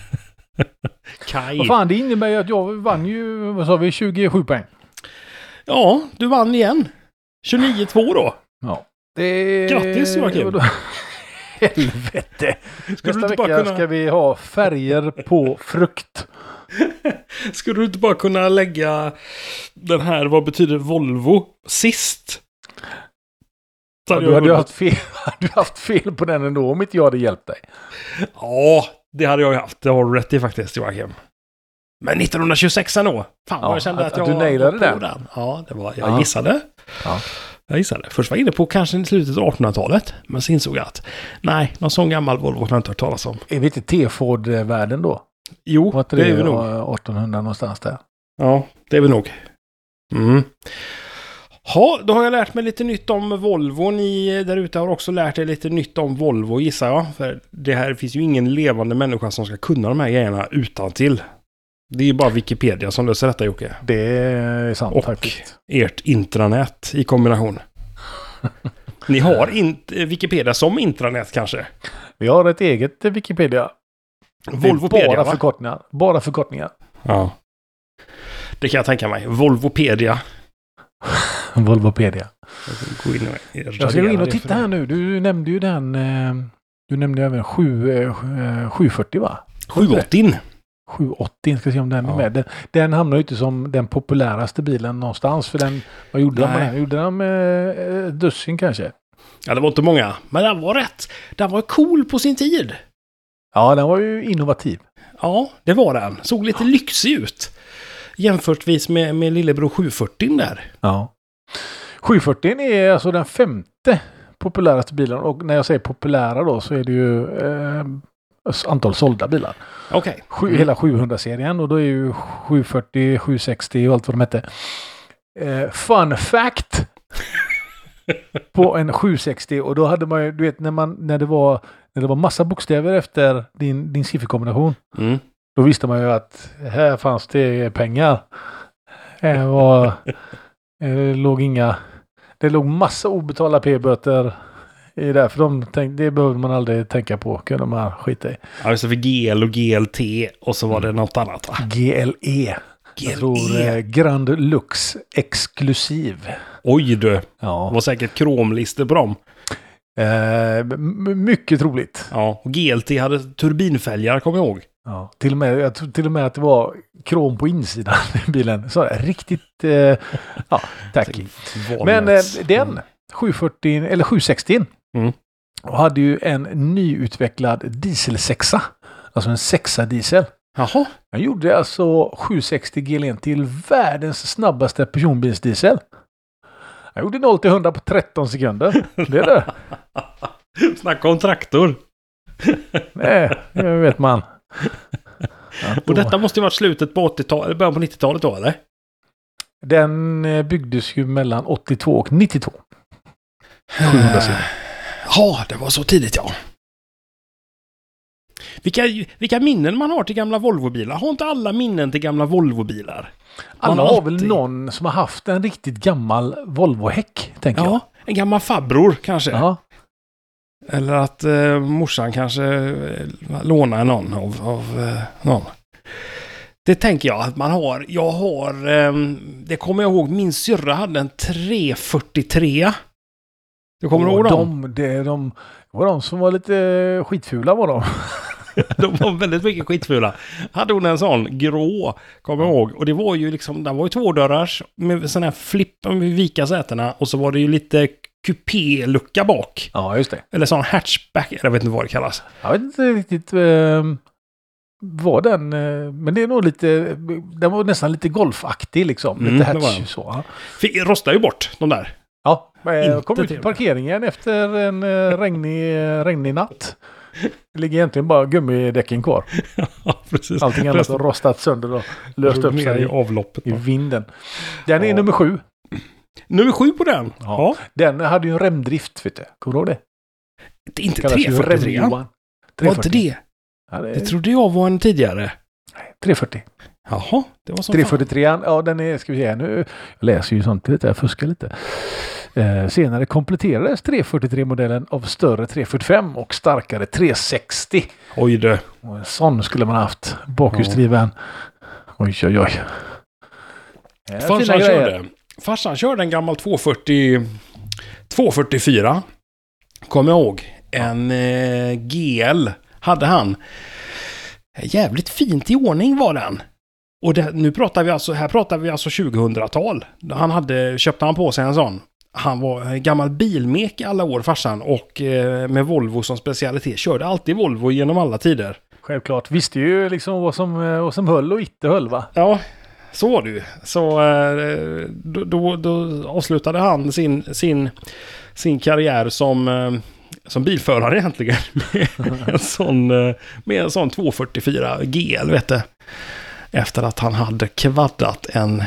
Speaker 2: Kaj.
Speaker 3: Vad fan, det innebär ju att jag vann ju, vad sa vi, 27 poäng.
Speaker 2: Ja, du vann igen. 29-2 då.
Speaker 3: Ja.
Speaker 2: Grattis Joakim.
Speaker 3: Helvete. Nästa vecka ska vi ha färger på frukt.
Speaker 2: Skulle du inte bara kunna lägga den här, vad betyder Volvo, sist?
Speaker 3: Ja, du hade haft fel på den ändå om inte jag hade hjälpt dig.
Speaker 2: Ja, det hade jag haft. Det har du rätt i faktiskt, Joakim. Men 1926 ändå. Fan vad jag kände att jag
Speaker 3: du nailade den.
Speaker 2: Ja, det var, jag gissade. Ja. Jag gissade. Först var jag inne på kanske i slutet av 1800-talet. Men så insåg jag att någon sån gammal Volvo har jag inte hört talas om.
Speaker 3: Är vi inte T-Ford-världen då?
Speaker 2: Jo, det är vi nog.
Speaker 3: 1800 någonstans där.
Speaker 2: Ja, det är vi nog. Ja, då har jag lärt mig lite nytt om Volvo. Ni där ute har också lärt er lite nytt om Volvo, gissar jag. För det här finns ju ingen levande människa som ska kunna de här grejerna utan till. Det är ju bara Wikipedia som löser detta, Jocke.
Speaker 3: Det är sant.
Speaker 2: Och faktiskt ert intranät i kombination. Ni har Wikipedia som intranät kanske?
Speaker 3: Vi har ett eget Wikipedia.
Speaker 2: Volvopedia,
Speaker 3: bara förkortningar.
Speaker 2: Ja. Det kan jag tänka mig. Volvopedia.
Speaker 3: Volvopedia.
Speaker 2: Jag
Speaker 3: ska gå in och titta här nu. Du nämnde ju den... Du nämnde även 740 va?
Speaker 2: 780.
Speaker 3: 780, ska se om den är med. Den hamnar ju inte som den populäraste bilen någonstans. För den, vad gjorde de med den? Gjorde de med dussin kanske?
Speaker 2: Ja, det var inte många. Men den var rätt. Den var cool på sin tid.
Speaker 3: Ja, den var ju innovativ.
Speaker 2: Ja, det var den. Såg lite lyxig ut. Jämförtvis med lillebror 740 där.
Speaker 3: Ja. 740 är alltså den 5:e populäraste bilen. Och när jag säger populära då så är det ju antal sålda bilar.
Speaker 2: Okej.
Speaker 3: Hela 700-serien. Och då är ju 740, 760 och allt vad de hette. Fun fact! På en 760. Och då hade man ju, du vet, när det var massa bokstäver efter din sifferkombination. Då visste man ju att här fanns det pengar. Det låg massa obetalda p-böter i det. För det behövde man aldrig tänka på. Kunde man skita i.
Speaker 2: Ja, så för GL och GLT och så var det något annat, va?
Speaker 3: GLE. Jag tror Grand Lux exklusiv.
Speaker 2: Oj du.
Speaker 3: Ja.
Speaker 2: Det var säkert kromlister på dem.
Speaker 3: Mycket troligt.
Speaker 2: Ja, och GLT hade turbinfälgar, kommer jag ihåg.
Speaker 3: Ja, jag tror till och med att det var krom på insidan i bilen. Så riktigt tacky. Men den 740 eller 760 och hade ju en nyutvecklad dieselsexa. Alltså en 6a diesel.
Speaker 2: Jaha.
Speaker 3: Jag gjorde alltså 760 GLN till världens snabbaste personbilsdiesel. Jag gjorde 0-100 på 13 sekunder. Det är det.
Speaker 2: Snacka om traktor.
Speaker 3: Nej, det vet man.
Speaker 2: Och detta måste ju varit slutet på 80-talet, början på 90-talet då, eller?
Speaker 3: Den byggdes ju mellan 82 och 92. 700 sidor.
Speaker 2: Ja, det var så tidigt, ja. Vilka minnen man har till gamla Volvo-bilar. Har inte alla minnen till gamla Volvo-bilar?
Speaker 3: Alla har väl någon som har haft en riktigt gammal Volvo-häck, tänker jag.
Speaker 2: Ja, en gammal farbror kanske.
Speaker 3: Ja.
Speaker 2: Eller att morsan kanske lånar någon av någon. Det tänker jag att man har. Jag har, det kommer jag ihåg, min syrra hade en 343. Du kommer ihåg dem?
Speaker 3: De var de som var lite skitfula, var de.
Speaker 2: De var väldigt mycket skitfula. Hade hon en sån grå, kommer jag ihåg. Och det var ju liksom, den var ju tvådörrars med sån här flipp med vika sätena. Och så var det ju lite kupélucka bak.
Speaker 3: Ja, just det.
Speaker 2: Eller sån hatchback, jag vet inte vad det kallas.
Speaker 3: Jag vet inte riktigt vad den, men det är nog lite, den var nästan lite golfaktig liksom. Lite hatch så.
Speaker 2: Rostar ju bort de där.
Speaker 3: Ja, jag kom ut till parkeringen efter en regnig natt. Det ligger egentligen bara gummidäcken kvar.
Speaker 2: Ja, precis.
Speaker 3: Allting annat har rostat sönder och löst upp sig
Speaker 2: i avloppet.
Speaker 3: I vinden. Den är nummer 7.
Speaker 2: Nummer 7 på den?
Speaker 3: Ja. Den hade ju en remdrift, vet du. Kommer du ihåg det?
Speaker 2: Det är inte 343. Var inte det? Ja, det trodde jag var en tidigare.
Speaker 3: Nej, 340.
Speaker 2: Jaha, det var så.
Speaker 3: 343, ja den är, ska vi se nu. Jag läser ju sånt lite, jag fuskar lite. Senare kompletterades 343-modellen av större 345 och starkare 360.
Speaker 2: Oj du.
Speaker 3: Och en sån skulle man haft. Bakhjulsdriven. Oj, oj, oj.
Speaker 2: Farsan körde en gammal 244. Kommer jag ihåg. En GL hade han. Jävligt fint i ordning var den. Och nu pratar vi alltså 2000-tal. Köpte han på sig en sån. Han var en gammal bilmek i alla år, farsan. Och med Volvo som specialitet. Körde alltid Volvo genom alla tider.
Speaker 3: Självklart. Visste ju liksom vad som höll och inte höll, va?
Speaker 2: Ja, så var det ju. Så då avslutade han sin karriär som bilförare egentligen. med en sån 244 GL, vet du. Efter att han hade kvaddat en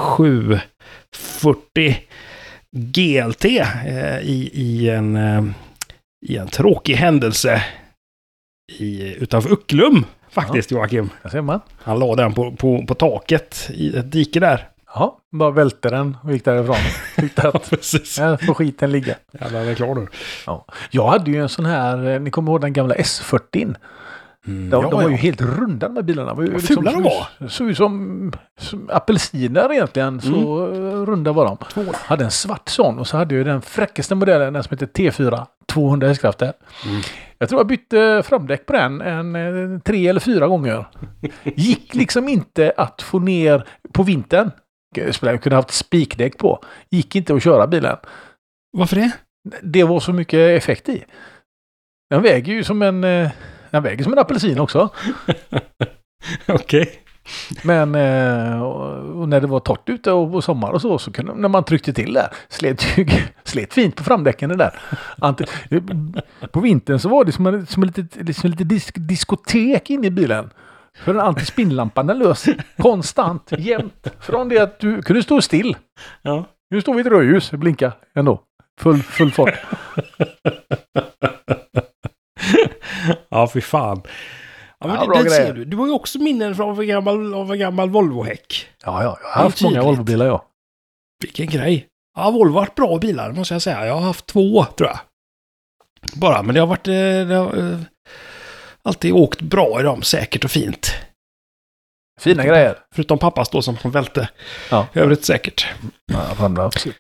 Speaker 2: 740 GLT i en tråkig händelse utanför Ucklum faktiskt, ja. Joakim.
Speaker 3: Jag ser man.
Speaker 2: Han la den på taket i ett dike där.
Speaker 3: Ja, bara välte den och gick därifrån. Tyckte att
Speaker 2: precis.
Speaker 3: Ja, får skiten ligga.
Speaker 2: Ja, den är klar nu.
Speaker 3: Ja. Jag hade ju en sån här, ni kommer ihåg den gamla S40. De var ju helt runda, de här bilarna.
Speaker 2: Vad fula de var.
Speaker 3: Såg ut som apelsiner egentligen. Så runda var de. Hade en svart sån och så hade jag den fräckaste modellen, den som heter T4. 200 hästkrafter. Jag tror jag bytte framdäck på den 3 eller 4 gånger. Gick liksom inte att få ner på vintern. Jag kunde ha haft spikdäck på. Gick inte att köra bilen.
Speaker 2: Varför det?
Speaker 3: Det var så mycket effekt i. Den väger ju som en apelsin också.
Speaker 2: Okej.
Speaker 3: Men och när det var torrt ute och på sommar och så kunde, när man tryckte till där, slet fint på framdäcken det där. På vintern så var det som lite diskotek inne i bilen. För den antispinnlampan den lös konstant, jämt. Från det att du kunde stå still.
Speaker 2: Ja.
Speaker 3: Nu står vi i ett rödljus, blinka ändå. Full fart.
Speaker 2: Ja, fy fan. Ja, men det ser du. Du har ju också minnen av en gammal Volvo-häck.
Speaker 3: Ja, jag har haft många Volvo-bilar, ja.
Speaker 2: Vilken grej. Ja, Volvo har varit bra bilar, måste jag säga. Jag har haft 2, tror jag. Bara, men det har alltid åkt bra i dem, säkert och fint.
Speaker 3: Fina grejer.
Speaker 2: Förutom pappas då som välte.
Speaker 3: Ja.
Speaker 2: Övrigt säkert.
Speaker 3: Ja, absolut.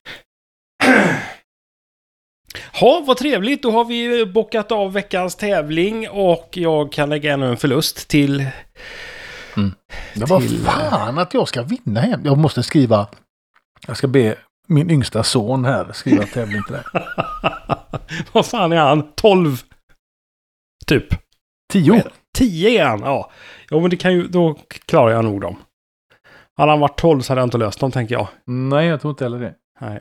Speaker 2: Ja, vad trevligt. Då har vi bockat av veckans tävling och jag kan lägga ännu en förlust till...
Speaker 3: Det var fan att jag ska vinna hem. Jag måste skriva... Jag ska be min yngsta son här skriva tävling till det.
Speaker 2: Vad fan är han? 12? Typ.
Speaker 3: 10?
Speaker 2: 10 är han, ja. Ja, men det kan ju... Då klarar jag nog dem. Hade han varit 12 så hade jag inte löst dem, tänker jag.
Speaker 3: Nej, jag tror inte heller det.
Speaker 2: Nej.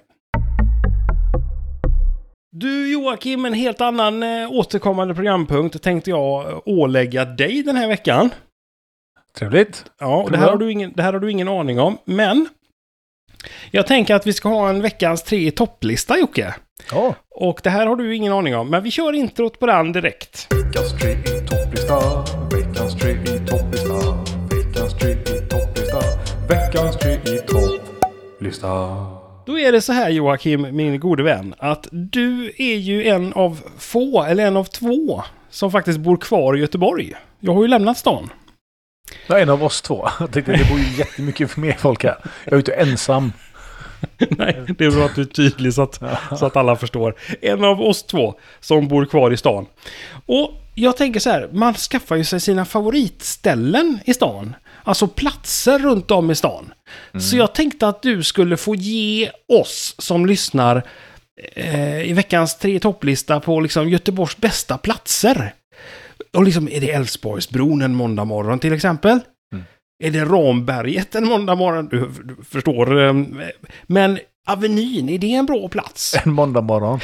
Speaker 2: Du Joakim, en helt annan återkommande programpunkt tänkte jag ålägga dig den här veckan.
Speaker 3: Trevligt.
Speaker 2: Ja, och det här har du ingen aning om. Men jag tänker att vi ska ha en veckans 3 i topplista, Jocke.
Speaker 3: Ja.
Speaker 2: Och det här har du ingen aning om. Men vi kör introt på den direkt.
Speaker 3: Veckans 3 i topplista. Veckans 3 i topplista. Veckans 3 i topplista. Veckans 3 i topplista.
Speaker 2: Då är det så här, Joakim, min gode vän, att du är ju en av 2 som faktiskt bor kvar i Göteborg. Jag har ju lämnat stan.
Speaker 3: Jag är en av oss 2. Jag tänkte det bor ju jättemycket mer folk här. Jag är inte ensam.
Speaker 2: Nej, det är bra att du är tydlig så att alla förstår. En av oss 2 som bor kvar i stan. Och jag tänker så här, man skaffar ju sig sina favoritställen i stan. Alltså platser runt om i stan. Så jag tänkte att du skulle få ge oss som lyssnar i veckans 3 topplista på liksom Göteborgs bästa platser. Och liksom, är det Älvsborgsbron en måndag morgon till exempel? Är det Ramberget en måndag morgon? Du förstår. Men Avenyn, är det en bra plats?
Speaker 3: En måndag morgon.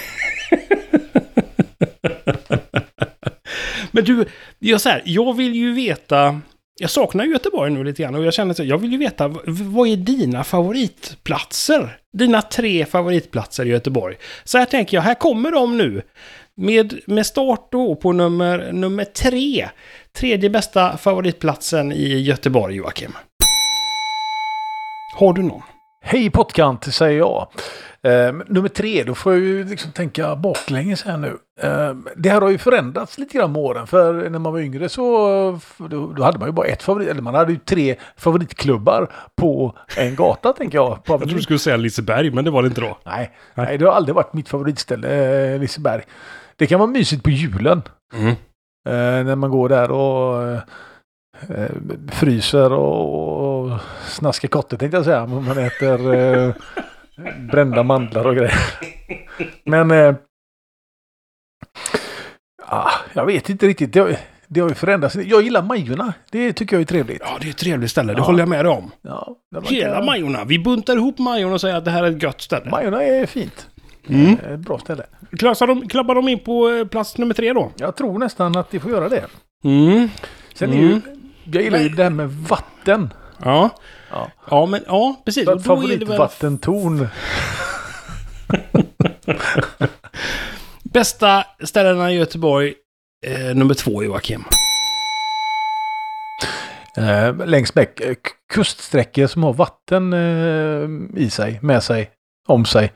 Speaker 2: Men du, jag vill ju veta... Jag saknar Göteborg nu lite grann och jag känner att jag vill ju veta, vad är dina favoritplatser? Dina 3 favoritplatser i Göteborg. Så här tänker jag, här kommer de nu. Med start då på nummer 3. 3:e bästa favoritplatsen i Göteborg, Joakim. Har du någon?
Speaker 3: Hej pottkant, säger jag. Nummer 3, då får jag ju liksom tänka baklänges här nu. Det här har ju förändrats lite grann med åren. För när man var yngre så då hade man ju bara ett favorit. Eller man hade ju 3 favoritklubbar på en gata, tänker jag.
Speaker 2: Jag tror du skulle säga Liseberg, men det var det inte då.
Speaker 3: Nej, det har aldrig varit mitt favoritställe, Liseberg. Det kan vara mysigt på julen. När man går där och fryser och snaskar kotter, tänkte jag säga. Man äter brända mandlar och grejer. Men jag vet inte riktigt. Det har ju förändrats. Jag gillar Majorna. Det tycker jag är trevligt.
Speaker 2: Ja, det är ett trevligt ställe. Det håller jag med dig om.
Speaker 3: Ja,
Speaker 2: hela Majorna. Vi buntar ihop Majorna och säger att det här är ett gött ställe.
Speaker 3: Majorna är fint. Ett bra ställe.
Speaker 2: Klappar de in på plats nummer 3 då?
Speaker 3: Jag tror nästan att de får göra det. Sen är ju... Jag gillar ju det här med vatten.
Speaker 2: Ja, precis.
Speaker 3: Favoritvattentorn.
Speaker 2: Bästa ställena i Göteborg, nummer 2, Joakim.
Speaker 3: Längs med kuststräckor som har vatten i sig, med sig, om sig.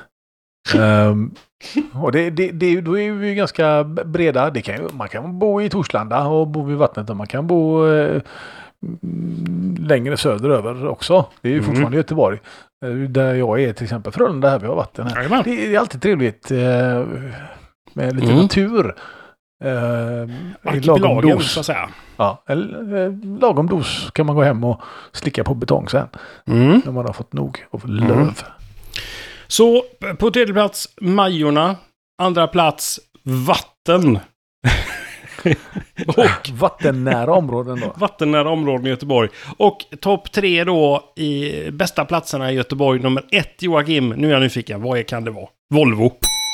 Speaker 3: Och då är vi ganska breda. Man kan bo i Torslanda och bo vid vattnet, och man kan bo längre söderöver också. Det är ju fortfarande Göteborg. Där jag är till exempel. Frölunda, här vi har vatten här. Det är alltid trevligt med lite natur. Lagom dos, så att säga. Ja, lagom dos kan man gå hem och slicka på betong sen. När man har fått nog av löv.
Speaker 2: Så på 3:e plats Majorna, 2:a plats vatten.
Speaker 3: Och vattennära områden då.
Speaker 2: Vattennära områden i Göteborg. Och topp 3 då i bästa platserna i Göteborg. Nummer 1, Joakim. Nu är jag nyfiken. Vad kan det vara? Volvo.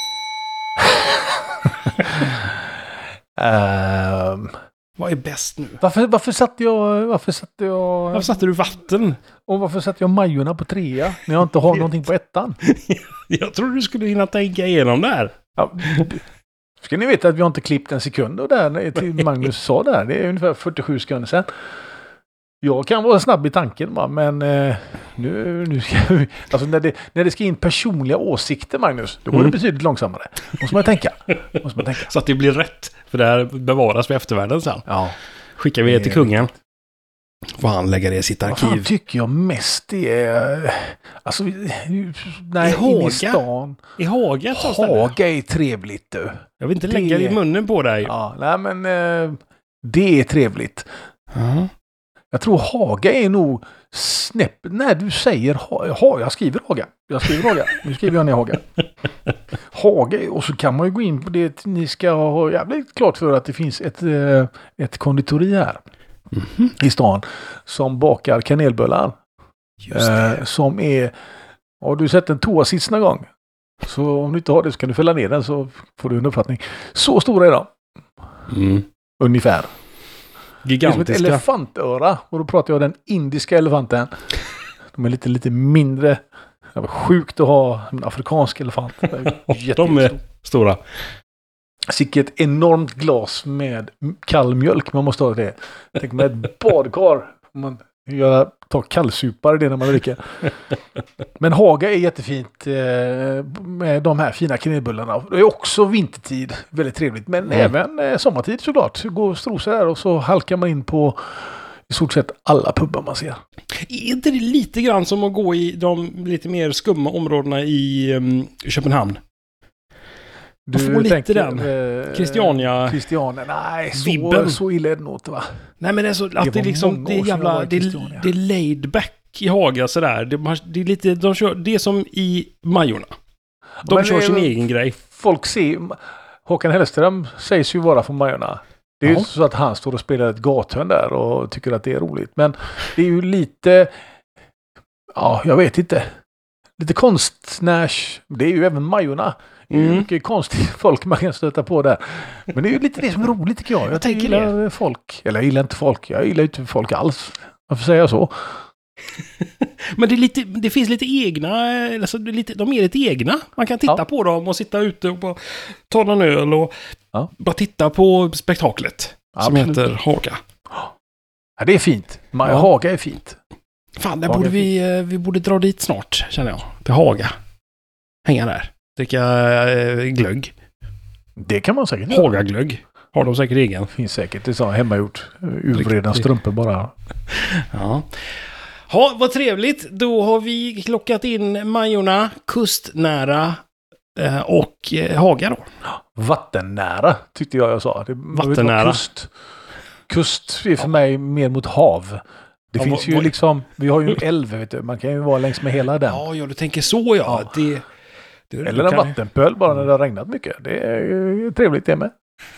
Speaker 2: Vad är bäst nu?
Speaker 3: Varför
Speaker 2: satte du vatten?
Speaker 3: Och varför satte jag Majorna på 3 när jag inte har någonting på 1?
Speaker 2: Jag tror du skulle hinna tänka igenom det här.
Speaker 3: Ja, Ska ni veta att vi har inte klippt en sekund och där till Magnus sa där. Det är ungefär 47 sekunder sedan. Jag kan vara snabb i tanken, men nu ska vi... Alltså när det ska in personliga åsikter, Magnus, då går det betydligt långsammare. Måste man tänka.
Speaker 2: Så att det blir rätt. För det här bevaras för eftervärlden sen.
Speaker 3: Ja.
Speaker 2: Skickar vi det till kungen. Får han lägga det i sitt arkiv.
Speaker 3: Vad tycker jag mest är... Alltså, nej,
Speaker 2: Haga.
Speaker 3: I stan.
Speaker 2: I Haga.
Speaker 3: Haga är trevligt, du.
Speaker 2: Jag vill inte lägga det i munnen på dig.
Speaker 3: Ja, nej men det är trevligt. Jag tror Haga är nog snäpp. När du säger jag skriver Haga. Nu skriver jag ner Haga. Haga, och så kan man ju gå in på det. Ni ska ha jävligt klart för att det finns ett konditori här i stan som bakar kanelbullar.
Speaker 2: Just det.
Speaker 3: Som är... Har du sett en toasits någon gång? Så om du inte har det så kan du fälla ner den så får du en uppfattning. Så stora är de. Ungefär.
Speaker 2: Gigantiska.
Speaker 3: Det är som ett elefantöra. Och då pratar jag om den indiska elefanten. De är lite mindre. Det var sjukt att ha en afrikansk elefant.
Speaker 2: De är stora.
Speaker 3: Sicket enormt glas med kall mjölk. Man måste ha det. Tänk med ett badkar. Man tar kallsupar det när man dricker. Men Haga är jättefint med de här fina kanelbullarna. Det är också vintertid. Väldigt trevligt. Men även sommartid såklart. Gå och strosa där och så halkar man in på i stort sett alla pubbar man ser.
Speaker 2: Är inte det lite grann som att gå i de lite mer skumma områdena i Köpenhamn? Du får lite den. Christiania,
Speaker 3: nej, så illa är det nog, va?
Speaker 2: Nej, men det är så att det är liksom det är jävla det är laid back i Haga så där. Det är lite de kör det är som i Majorna. De kör sin egen grej.
Speaker 3: Folk ser Håkan Hellström sägs ju vara från Majorna. Det är ju så att han står och spelar ett gathörn där och tycker att det är roligt, men det är ju lite jag vet inte. Lite konstnärs. Det är ju även Majorna. Det är mycket konstigt folk man kan stöta på där. Men det är ju lite det som är roligt tycker jag. Jag gillar folk. Eller jag gillar inte folk. Jag gillar inte folk alls. Varför säger jag så?
Speaker 2: Men det finns lite egna. Alltså de är lite egna. Man kan titta på dem och sitta ute och bara ta en öl och bara titta på spektaklet. Som heter Haga.
Speaker 3: Ja, det är fint. Haga är fint.
Speaker 2: Fan, där borde vi borde dra dit snart, känner jag. Till Haga. Hänga där. Dricka glögg.
Speaker 3: Det kan man säkert.
Speaker 2: Haga-glögg. Har de säkert egen.
Speaker 3: Finns säkert. Det är så hemmagjort. Urvreda strumpor bara.
Speaker 2: Ja. Ja, vad trevligt. Då har vi klockat in Majorna, kustnära och Haga då.
Speaker 3: Vattennära tyckte jag sa.
Speaker 2: Vattennära.
Speaker 3: Kust är för mig mer mot hav. Det finns ju liksom, vi har ju en älv, vet du. Man kan ju vara längs med hela den.
Speaker 2: Ja, du tänker så, ja.
Speaker 3: Eller en vattenpöl bara när det har regnat mycket. Det är ju trevligt det med.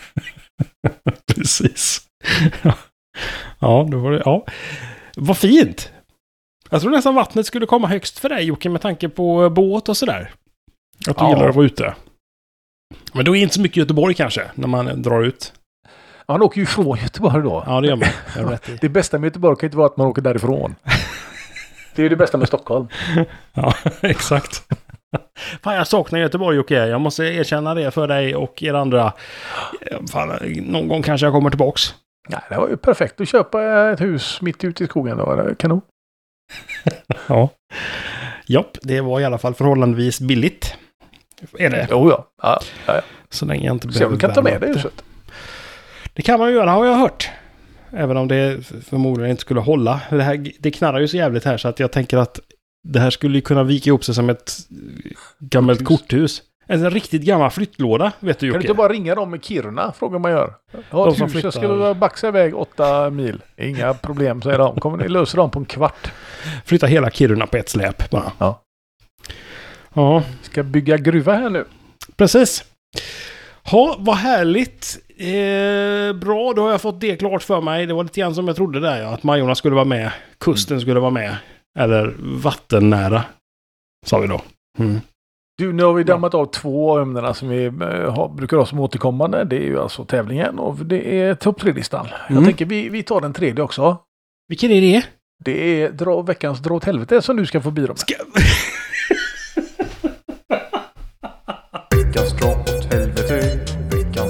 Speaker 2: Precis. Ja, då var det, vad fint. Jag tror nästan vattnet skulle komma högst för dig, Jocke, med tanke på båt och sådär. Att du gillar att vara ute. Men då är inte så mycket Göteborg kanske, när man drar ut.
Speaker 3: Man åker ju från Göteborg då.
Speaker 2: Ja, det gör man.
Speaker 3: Det bästa med Göteborg kan inte vara att man åker därifrån. Det är ju det bästa med Stockholm.
Speaker 2: Ja, exakt. Fan, jag saknar Göteborg, Jocke. Jag måste erkänna det för dig och er andra. Fan, någon gång kanske jag kommer tillbaks.
Speaker 3: Nej, det var ju perfekt att köpa ett hus mitt ute i skogen då. Kanon.
Speaker 2: Ja. Japp, det var i alla fall förhållandevis billigt. Är det?
Speaker 3: Jo, ja.
Speaker 2: Så länge jag inte
Speaker 3: behöver. Så jag kan ta med det huset.
Speaker 2: Det kan man ju göra, har jag hört. Även om det förmodligen inte skulle hålla. Det knarrar ju så jävligt här så att jag tänker att det här skulle kunna vika ihop sig som ett gammalt korthus. En riktigt gammal flyttlåda, vet du, Jocke.
Speaker 3: Kan du inte bara ringa dem i Kiruna, frågar man gör. Ja, ett hus, jag skulle baxa iväg 8 mil. Inga problem, säger de. Kommer ni lösa dem på en kvart?
Speaker 2: Flytta hela Kiruna på ett släp bara. Ja.
Speaker 3: Ska bygga gruva här nu.
Speaker 2: Precis. Ja, vad härligt. Bra, då har jag fått det klart för mig. Det var lite grann som jag trodde där, att Majorna skulle vara med. Kusten skulle vara med. Eller vattennära, sa vi då.
Speaker 3: Du, nu har vi dammat av 2 ämnena som vi brukar ha som återkommande. Det är ju alltså tävlingen och det är topp 3-listan. Jag tänker vi tar den 3:e också.
Speaker 2: Vilken är det?
Speaker 3: Det är veckans dra åt helvete som du ska få bidra med. Veckans dra åt helvete. Veckans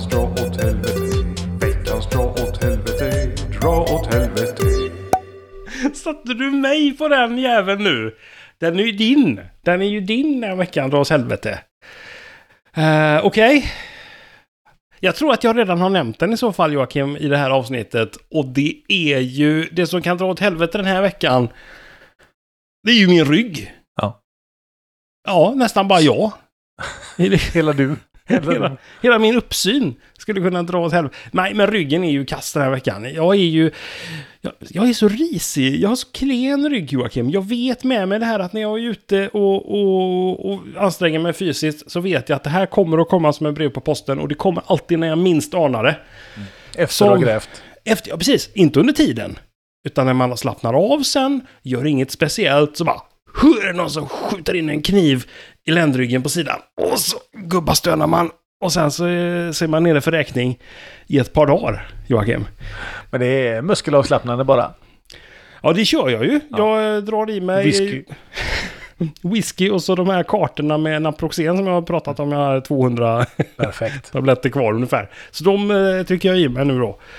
Speaker 2: Satte du mig på den jäveln nu? Den är ju din. Den är ju din den veckan, dras helvete. Okej. Jag tror att jag redan har nämnt den i så fall, Joakim, i det här avsnittet. Och det är ju det som kan dra åt helvete den här veckan. Det är ju min rygg.
Speaker 3: Ja.
Speaker 2: Ja, nästan bara jag.
Speaker 3: Hela du.
Speaker 2: Hela min uppsyn skulle kunna dra åt helvete. Nej, men ryggen är ju kast den här veckan. Jag är så risig. Jag har så klen rygg, Joakim. Jag vet med mig det här att när jag är ute och anstränger mig fysiskt så vet jag att det här kommer att komma som en brev på posten och det kommer alltid när jag minst anar det.
Speaker 3: Efter att ha grävt.
Speaker 2: Ja, precis. Inte under tiden. Utan när man slappnar av sen, gör inget speciellt, så bara hur är det någon som skjuter in en kniv i ländryggen på sidan. Och så gubbastönar man. Och sen så ser man nere för räkning i ett par dagar, Joakim.
Speaker 3: Men det är muskelavslappnande bara.
Speaker 2: Ja, det kör jag ju.
Speaker 3: Ja.
Speaker 2: Jag drar i mig whisky och så de här kartorna med Naproxen som jag har pratat om. Jag har 200
Speaker 3: Perfekt.
Speaker 2: tabletter kvar ungefär. Så de trycker jag i mig nu då.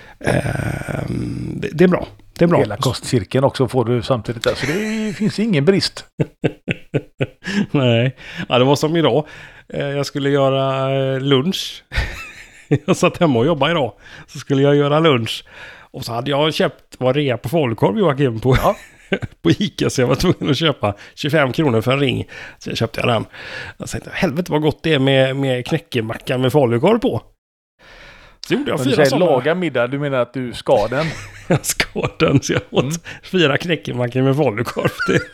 Speaker 2: Det är bra. Det är bra.
Speaker 3: Hela kostcirkeln också får du samtidigt där. Så det finns ingen brist.
Speaker 2: Nej. Ja, det var som idag. Jag skulle göra lunch. Jag satt hemma och jobbade idag. Så skulle jag göra lunch. Och så hade jag köpt vad rea på falukorv, Joakim, på Ica. Så jag var tvungen att köpa 25 kronor för en ring. Så jag köpte den. Jag tänkte, helvete vad gott det är med knäckemacka med falukorv på. Så gjorde jag 4 sådana.
Speaker 3: Laga middag, du menar att du skar den?
Speaker 2: Jag skar den så jag åt 4 knäckemackor med falukorv.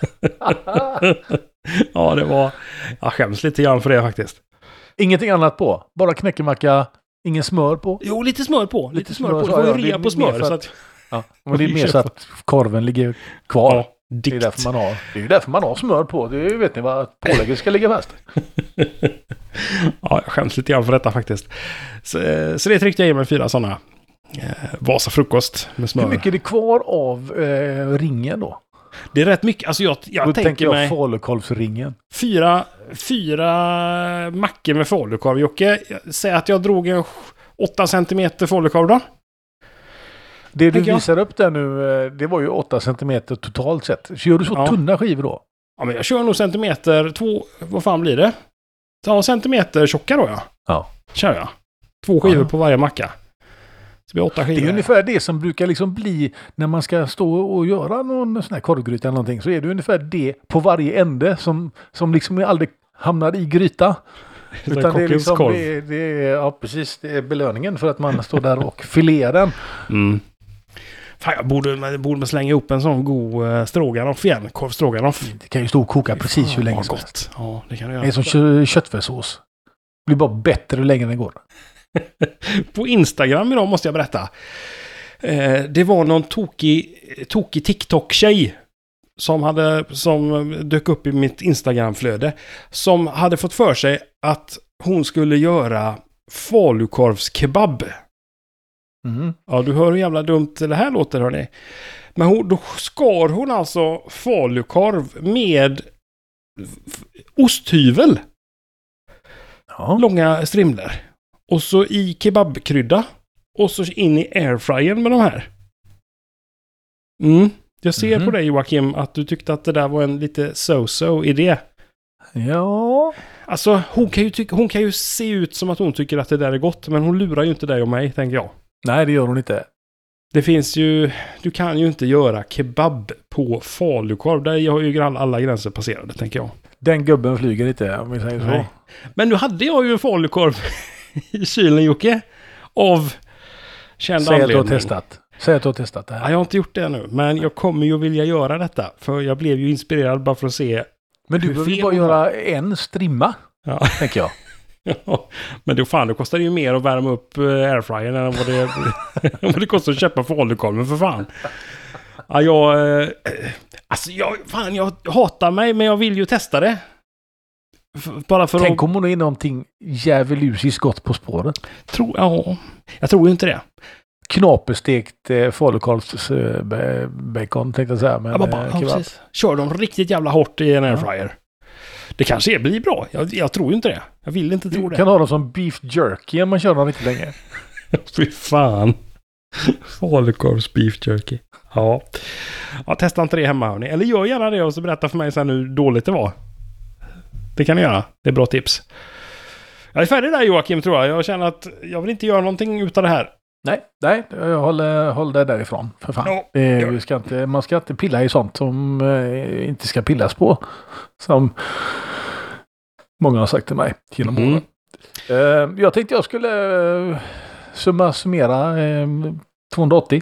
Speaker 2: Ja, det var... Jag skäms lite grann för det faktiskt.
Speaker 3: Ingenting annat på? Bara knäckemacka, ingen smör på?
Speaker 2: Jo, lite smör på. Lite smör på. Det var ju rea på smör. Så att...
Speaker 3: Ja, men det är mer så att korven ligger kvar.
Speaker 2: Ja,
Speaker 3: det är ju därför man har smör på. Det vet ni vad pålägget ska ligga fast.
Speaker 2: Ja, jag skäms lite grann för detta faktiskt. Så det tryckte jag i mig 4 sådana Vasa frukost med smör.
Speaker 3: Hur mycket är det kvar av ringen då?
Speaker 2: Det är rätt mycket. Alltså jag tänker mig...
Speaker 3: falukorvsringen.
Speaker 2: 4 mackor med falukorv, Jocke. Säg att jag drog en 8 centimeter falukorv då.
Speaker 3: Det du visar upp där nu, det var ju 8 centimeter totalt sett. Så gör du så tunna skivor då?
Speaker 2: Ja, men jag kör nog centimeter, 2, vad fan blir det? 2 centimeter tjocka då,
Speaker 3: ja.
Speaker 2: Kör jag. 2 skivor på varje macka. Så blir 8 skivor.
Speaker 3: Det är ungefär det som brukar liksom bli när man ska stå och göra någon sån här korvgryta eller någonting. Så är det ungefär det på varje ände som liksom aldrig hamnar i gryta. Utan det är liksom, det är, ja precis, det är belöningen för att man står där och filerar den.
Speaker 2: Mm. Fan, jag borde slänga ihop en sån god stroganoff igen. Korvstroganoff.
Speaker 3: Det kan ju stå och koka precis hur länge som helst.
Speaker 2: Ja, det kan du göra.
Speaker 3: Det är som köttfärssås. Det blir bara bättre ju längre den går.
Speaker 2: På Instagram idag måste jag berätta. Det var någon tokig TikTok-tjej som dök upp i mitt Instagram-flöde. Som hade fått för sig att hon skulle göra falukorvskebab.
Speaker 3: Mm.
Speaker 2: Ja, du hör hur jävla dumt det här låter, hörni. Men då skar hon alltså falukorv med osthyvel.
Speaker 3: Ja.
Speaker 2: Långa strimlor. Och så i kebabkrydda. Och så in i airfryern med de här. Jag ser på dig, Joakim, att du tyckte att det där var en lite so-so idé.
Speaker 3: Ja.
Speaker 2: Alltså, hon kan ju se ut som att hon tycker att det där är gott. Men hon lurar ju inte dig och mig, tänker jag.
Speaker 3: Nej, det gör hon inte.
Speaker 2: Det finns ju... Du kan ju inte göra kebab på falukorv. Där har ju alla gränser passerade, tänker jag.
Speaker 3: Den gubben flyger inte, om vi säger så.
Speaker 2: Nej. Men nu hade jag ju en falukorv i kylen, Jocke. Av känd anledning.
Speaker 3: Säg att du har testat det här.
Speaker 2: Ja, jag har inte gjort det ännu. Men jag kommer ju vilja göra detta. För jag blev ju inspirerad bara för att se.
Speaker 3: Men du behöver bara göra en strimma, tänker jag.
Speaker 2: Ja, men det kostar ju mer att värma upp airfryern än vad det kostar att köpa falukorven, för fan. Ja, jag hatar mig, men jag vill ju testa det. Bara för
Speaker 3: Tänk om hon är någonting djävulusiskt gott på spåret.
Speaker 2: Jag tror ju inte det.
Speaker 3: Knaperstekt falukorvsbacon tänkte jag säga. Men,
Speaker 2: precis. Kör de riktigt jävla hårt i en airfryer. Det kanske blir bra. Jag tror ju inte det. Jag vill inte tro det.
Speaker 3: Du kan ha dem som beef jerky om man kör dem riktigt länge.
Speaker 2: Fy fan. Falukorvs beef jerky. Ja. Testa inte det hemma, hörni. Eller gör gärna det och så berätta för mig sen hur dåligt det var. Det kan ni göra. Det är bra tips. Jag är färdig där, Joakim, tror jag. Jag känner att jag vill inte göra någonting utav det här.
Speaker 3: Nej, jag håller det därifrån. För fan. Ja, man ska inte pilla i sånt som inte ska pillas på. Som många har sagt till mig genom åren. Jag tänkte jag skulle summera 280.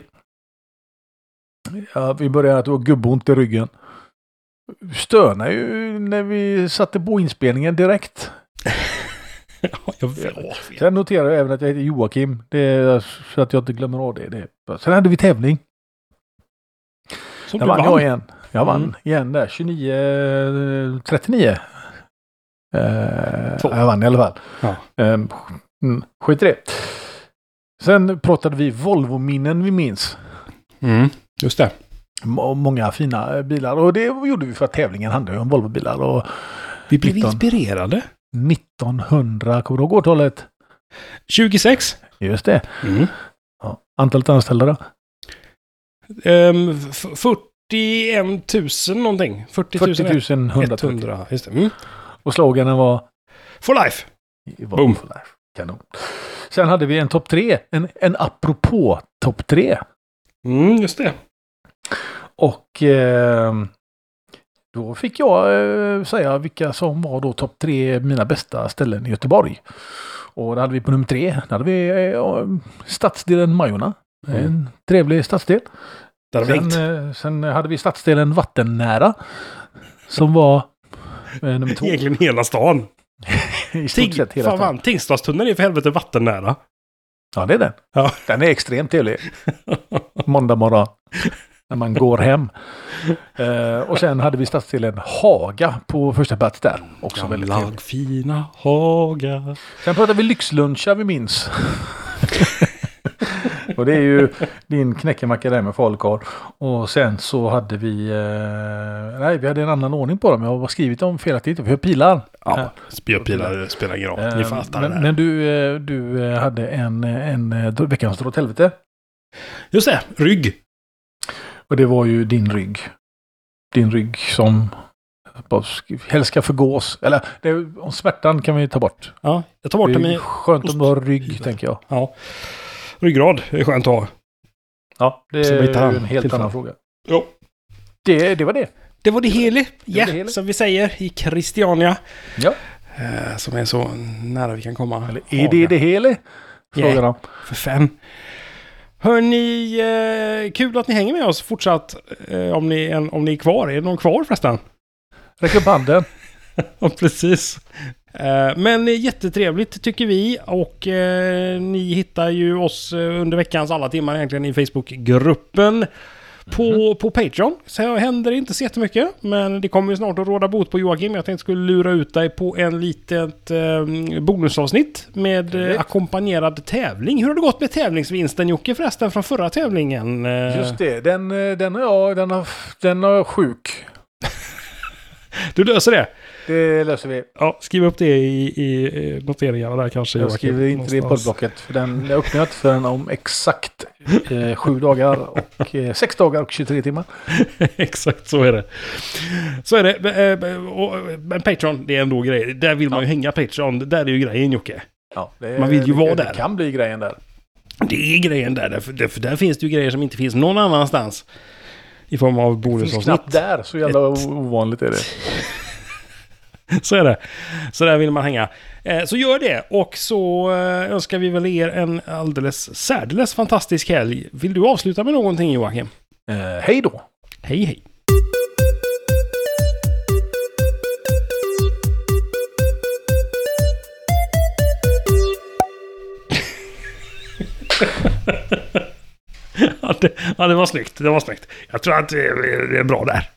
Speaker 3: Ja, vi började att det var gubbont i ryggen. Stönar ju när vi satte på inspelningen direkt.
Speaker 2: Ja, jag vet.
Speaker 3: Sen noterar jag även att jag heter Joakim. Det är så att jag inte glömmer av det. Sen hade vi tävling.
Speaker 2: Som
Speaker 3: jag vann igen. Jag vann igen där. 29-39. Jag vann i alla fall.
Speaker 2: Ja.
Speaker 3: Skit i det. Sen pratade vi Volvo-minnen vi minns.
Speaker 2: Just det.
Speaker 3: Många fina bilar. Och det gjorde vi för att tävlingen handlade om Volvo-bilar. Och
Speaker 2: vi blev inspirerade.
Speaker 3: 1900, kommer du ihåg årtalet?
Speaker 2: 26.
Speaker 3: Just det. Ja. Antalet anställda då?
Speaker 2: 41 000 någonting.
Speaker 3: 40 100.
Speaker 2: Just det.
Speaker 3: Och sloganen var?
Speaker 2: For life.
Speaker 3: Boom. For life. Kanon. Sen hade vi en topp 3. En apropå topp 3.
Speaker 2: Just det.
Speaker 3: Och då fick jag säga vilka som var då topp 3 mina bästa ställen i Göteborg. Och då hade vi på nummer 3. Då hade vi stadsdelen Majorna. En trevlig stadsdel. Sen hade vi stadsdelen Vattennära. Som var nummer 2.
Speaker 2: Egentligen hela stan.
Speaker 3: I stort sett hela stan.
Speaker 2: Tingstadstunneln är för helvete vattennära.
Speaker 3: Ja, det är den.
Speaker 2: Ja.
Speaker 3: Den är extremt trevlig. Måndag morgon. När man går hem. Och sen hade vi stadsdelen Haga på första plats där. Också väldigt trevligt.
Speaker 2: Fina Haga.
Speaker 3: Sen pratade vi lyxlunchar vi minns. Och det är ju din knäckemacka där med falukorv. Och sen så hade vi vi hade en annan ordning på dem. Jag har skrivit dem felaktigt. Vi har pilar.
Speaker 2: Ja, spjöpilar spelar ingen roll. Ni fattar det.
Speaker 3: Men du hade en veckans dra åt helvete. Just
Speaker 2: det, rygg.
Speaker 3: Och det var ju din rygg. Din rygg som helst ska förgås. Eller om smärtan kan vi ta bort.
Speaker 2: Ja, jag tar bort det med...
Speaker 3: Skönt om du har rygg, tänker jag.
Speaker 2: Ja. Ryggrad är skönt att ha.
Speaker 3: Ja, det är en helt annan fråga.
Speaker 2: Jo.
Speaker 3: Det var det.
Speaker 2: Det var det hela. Ja, som vi säger i Christiania.
Speaker 3: Ja.
Speaker 2: Som är så nära vi kan komma.
Speaker 3: Eller är det hela? Frågar de.
Speaker 2: För fan. Hörni, kul att ni hänger med oss fortsatt. Om ni är kvar. Är det någon kvar förresten?
Speaker 3: Räck upp handen.
Speaker 2: Ja, precis. Men jättetrevligt tycker vi. Och ni hittar ju oss under veckans alla timmar egentligen i Facebookgruppen. På Patreon. Så händer det inte så jättemycket. Men det kommer ju snart att råda bot på Joakim. Jag tänkte skulle lura ut dig på en litet bonusavsnitt med ackompanjerad tävling. Hur har det gått med tävlingsvinsten, Jocke, förresten från förra tävlingen?
Speaker 3: Just det, den har sjuk.
Speaker 2: Du löser det?
Speaker 3: Det löser vi.
Speaker 2: Ja, skriv upp det i noteringarna där kanske.
Speaker 3: Jag skriver inte det i poddblocket. För den är öppnat förrän om exakt 7 dagar och 6 dagar och 23 timmar.
Speaker 2: Exakt, så är det. Så är det. Men Patreon, det är ändå grej. Där vill man ju hänga Patreon. Där är ju grejen, Jocke.
Speaker 3: Ja,
Speaker 2: man vill ju vara där.
Speaker 3: Det kan bli grejen där.
Speaker 2: Det är grejen där. För där finns det ju grejer som inte finns någon annanstans. I form av bonusavsnitt.
Speaker 3: Det finns knappt där, så jävla ovanligt är det.
Speaker 2: Så är det. Så där vill man hänga. Så gör det. Och så önskar vi väl er en särdeles fantastisk helg. Vill du avsluta med någonting, Joakim?
Speaker 3: Hej då.
Speaker 2: Hej, hej. Ja, det var snyggt. Jag tror att det är bra där.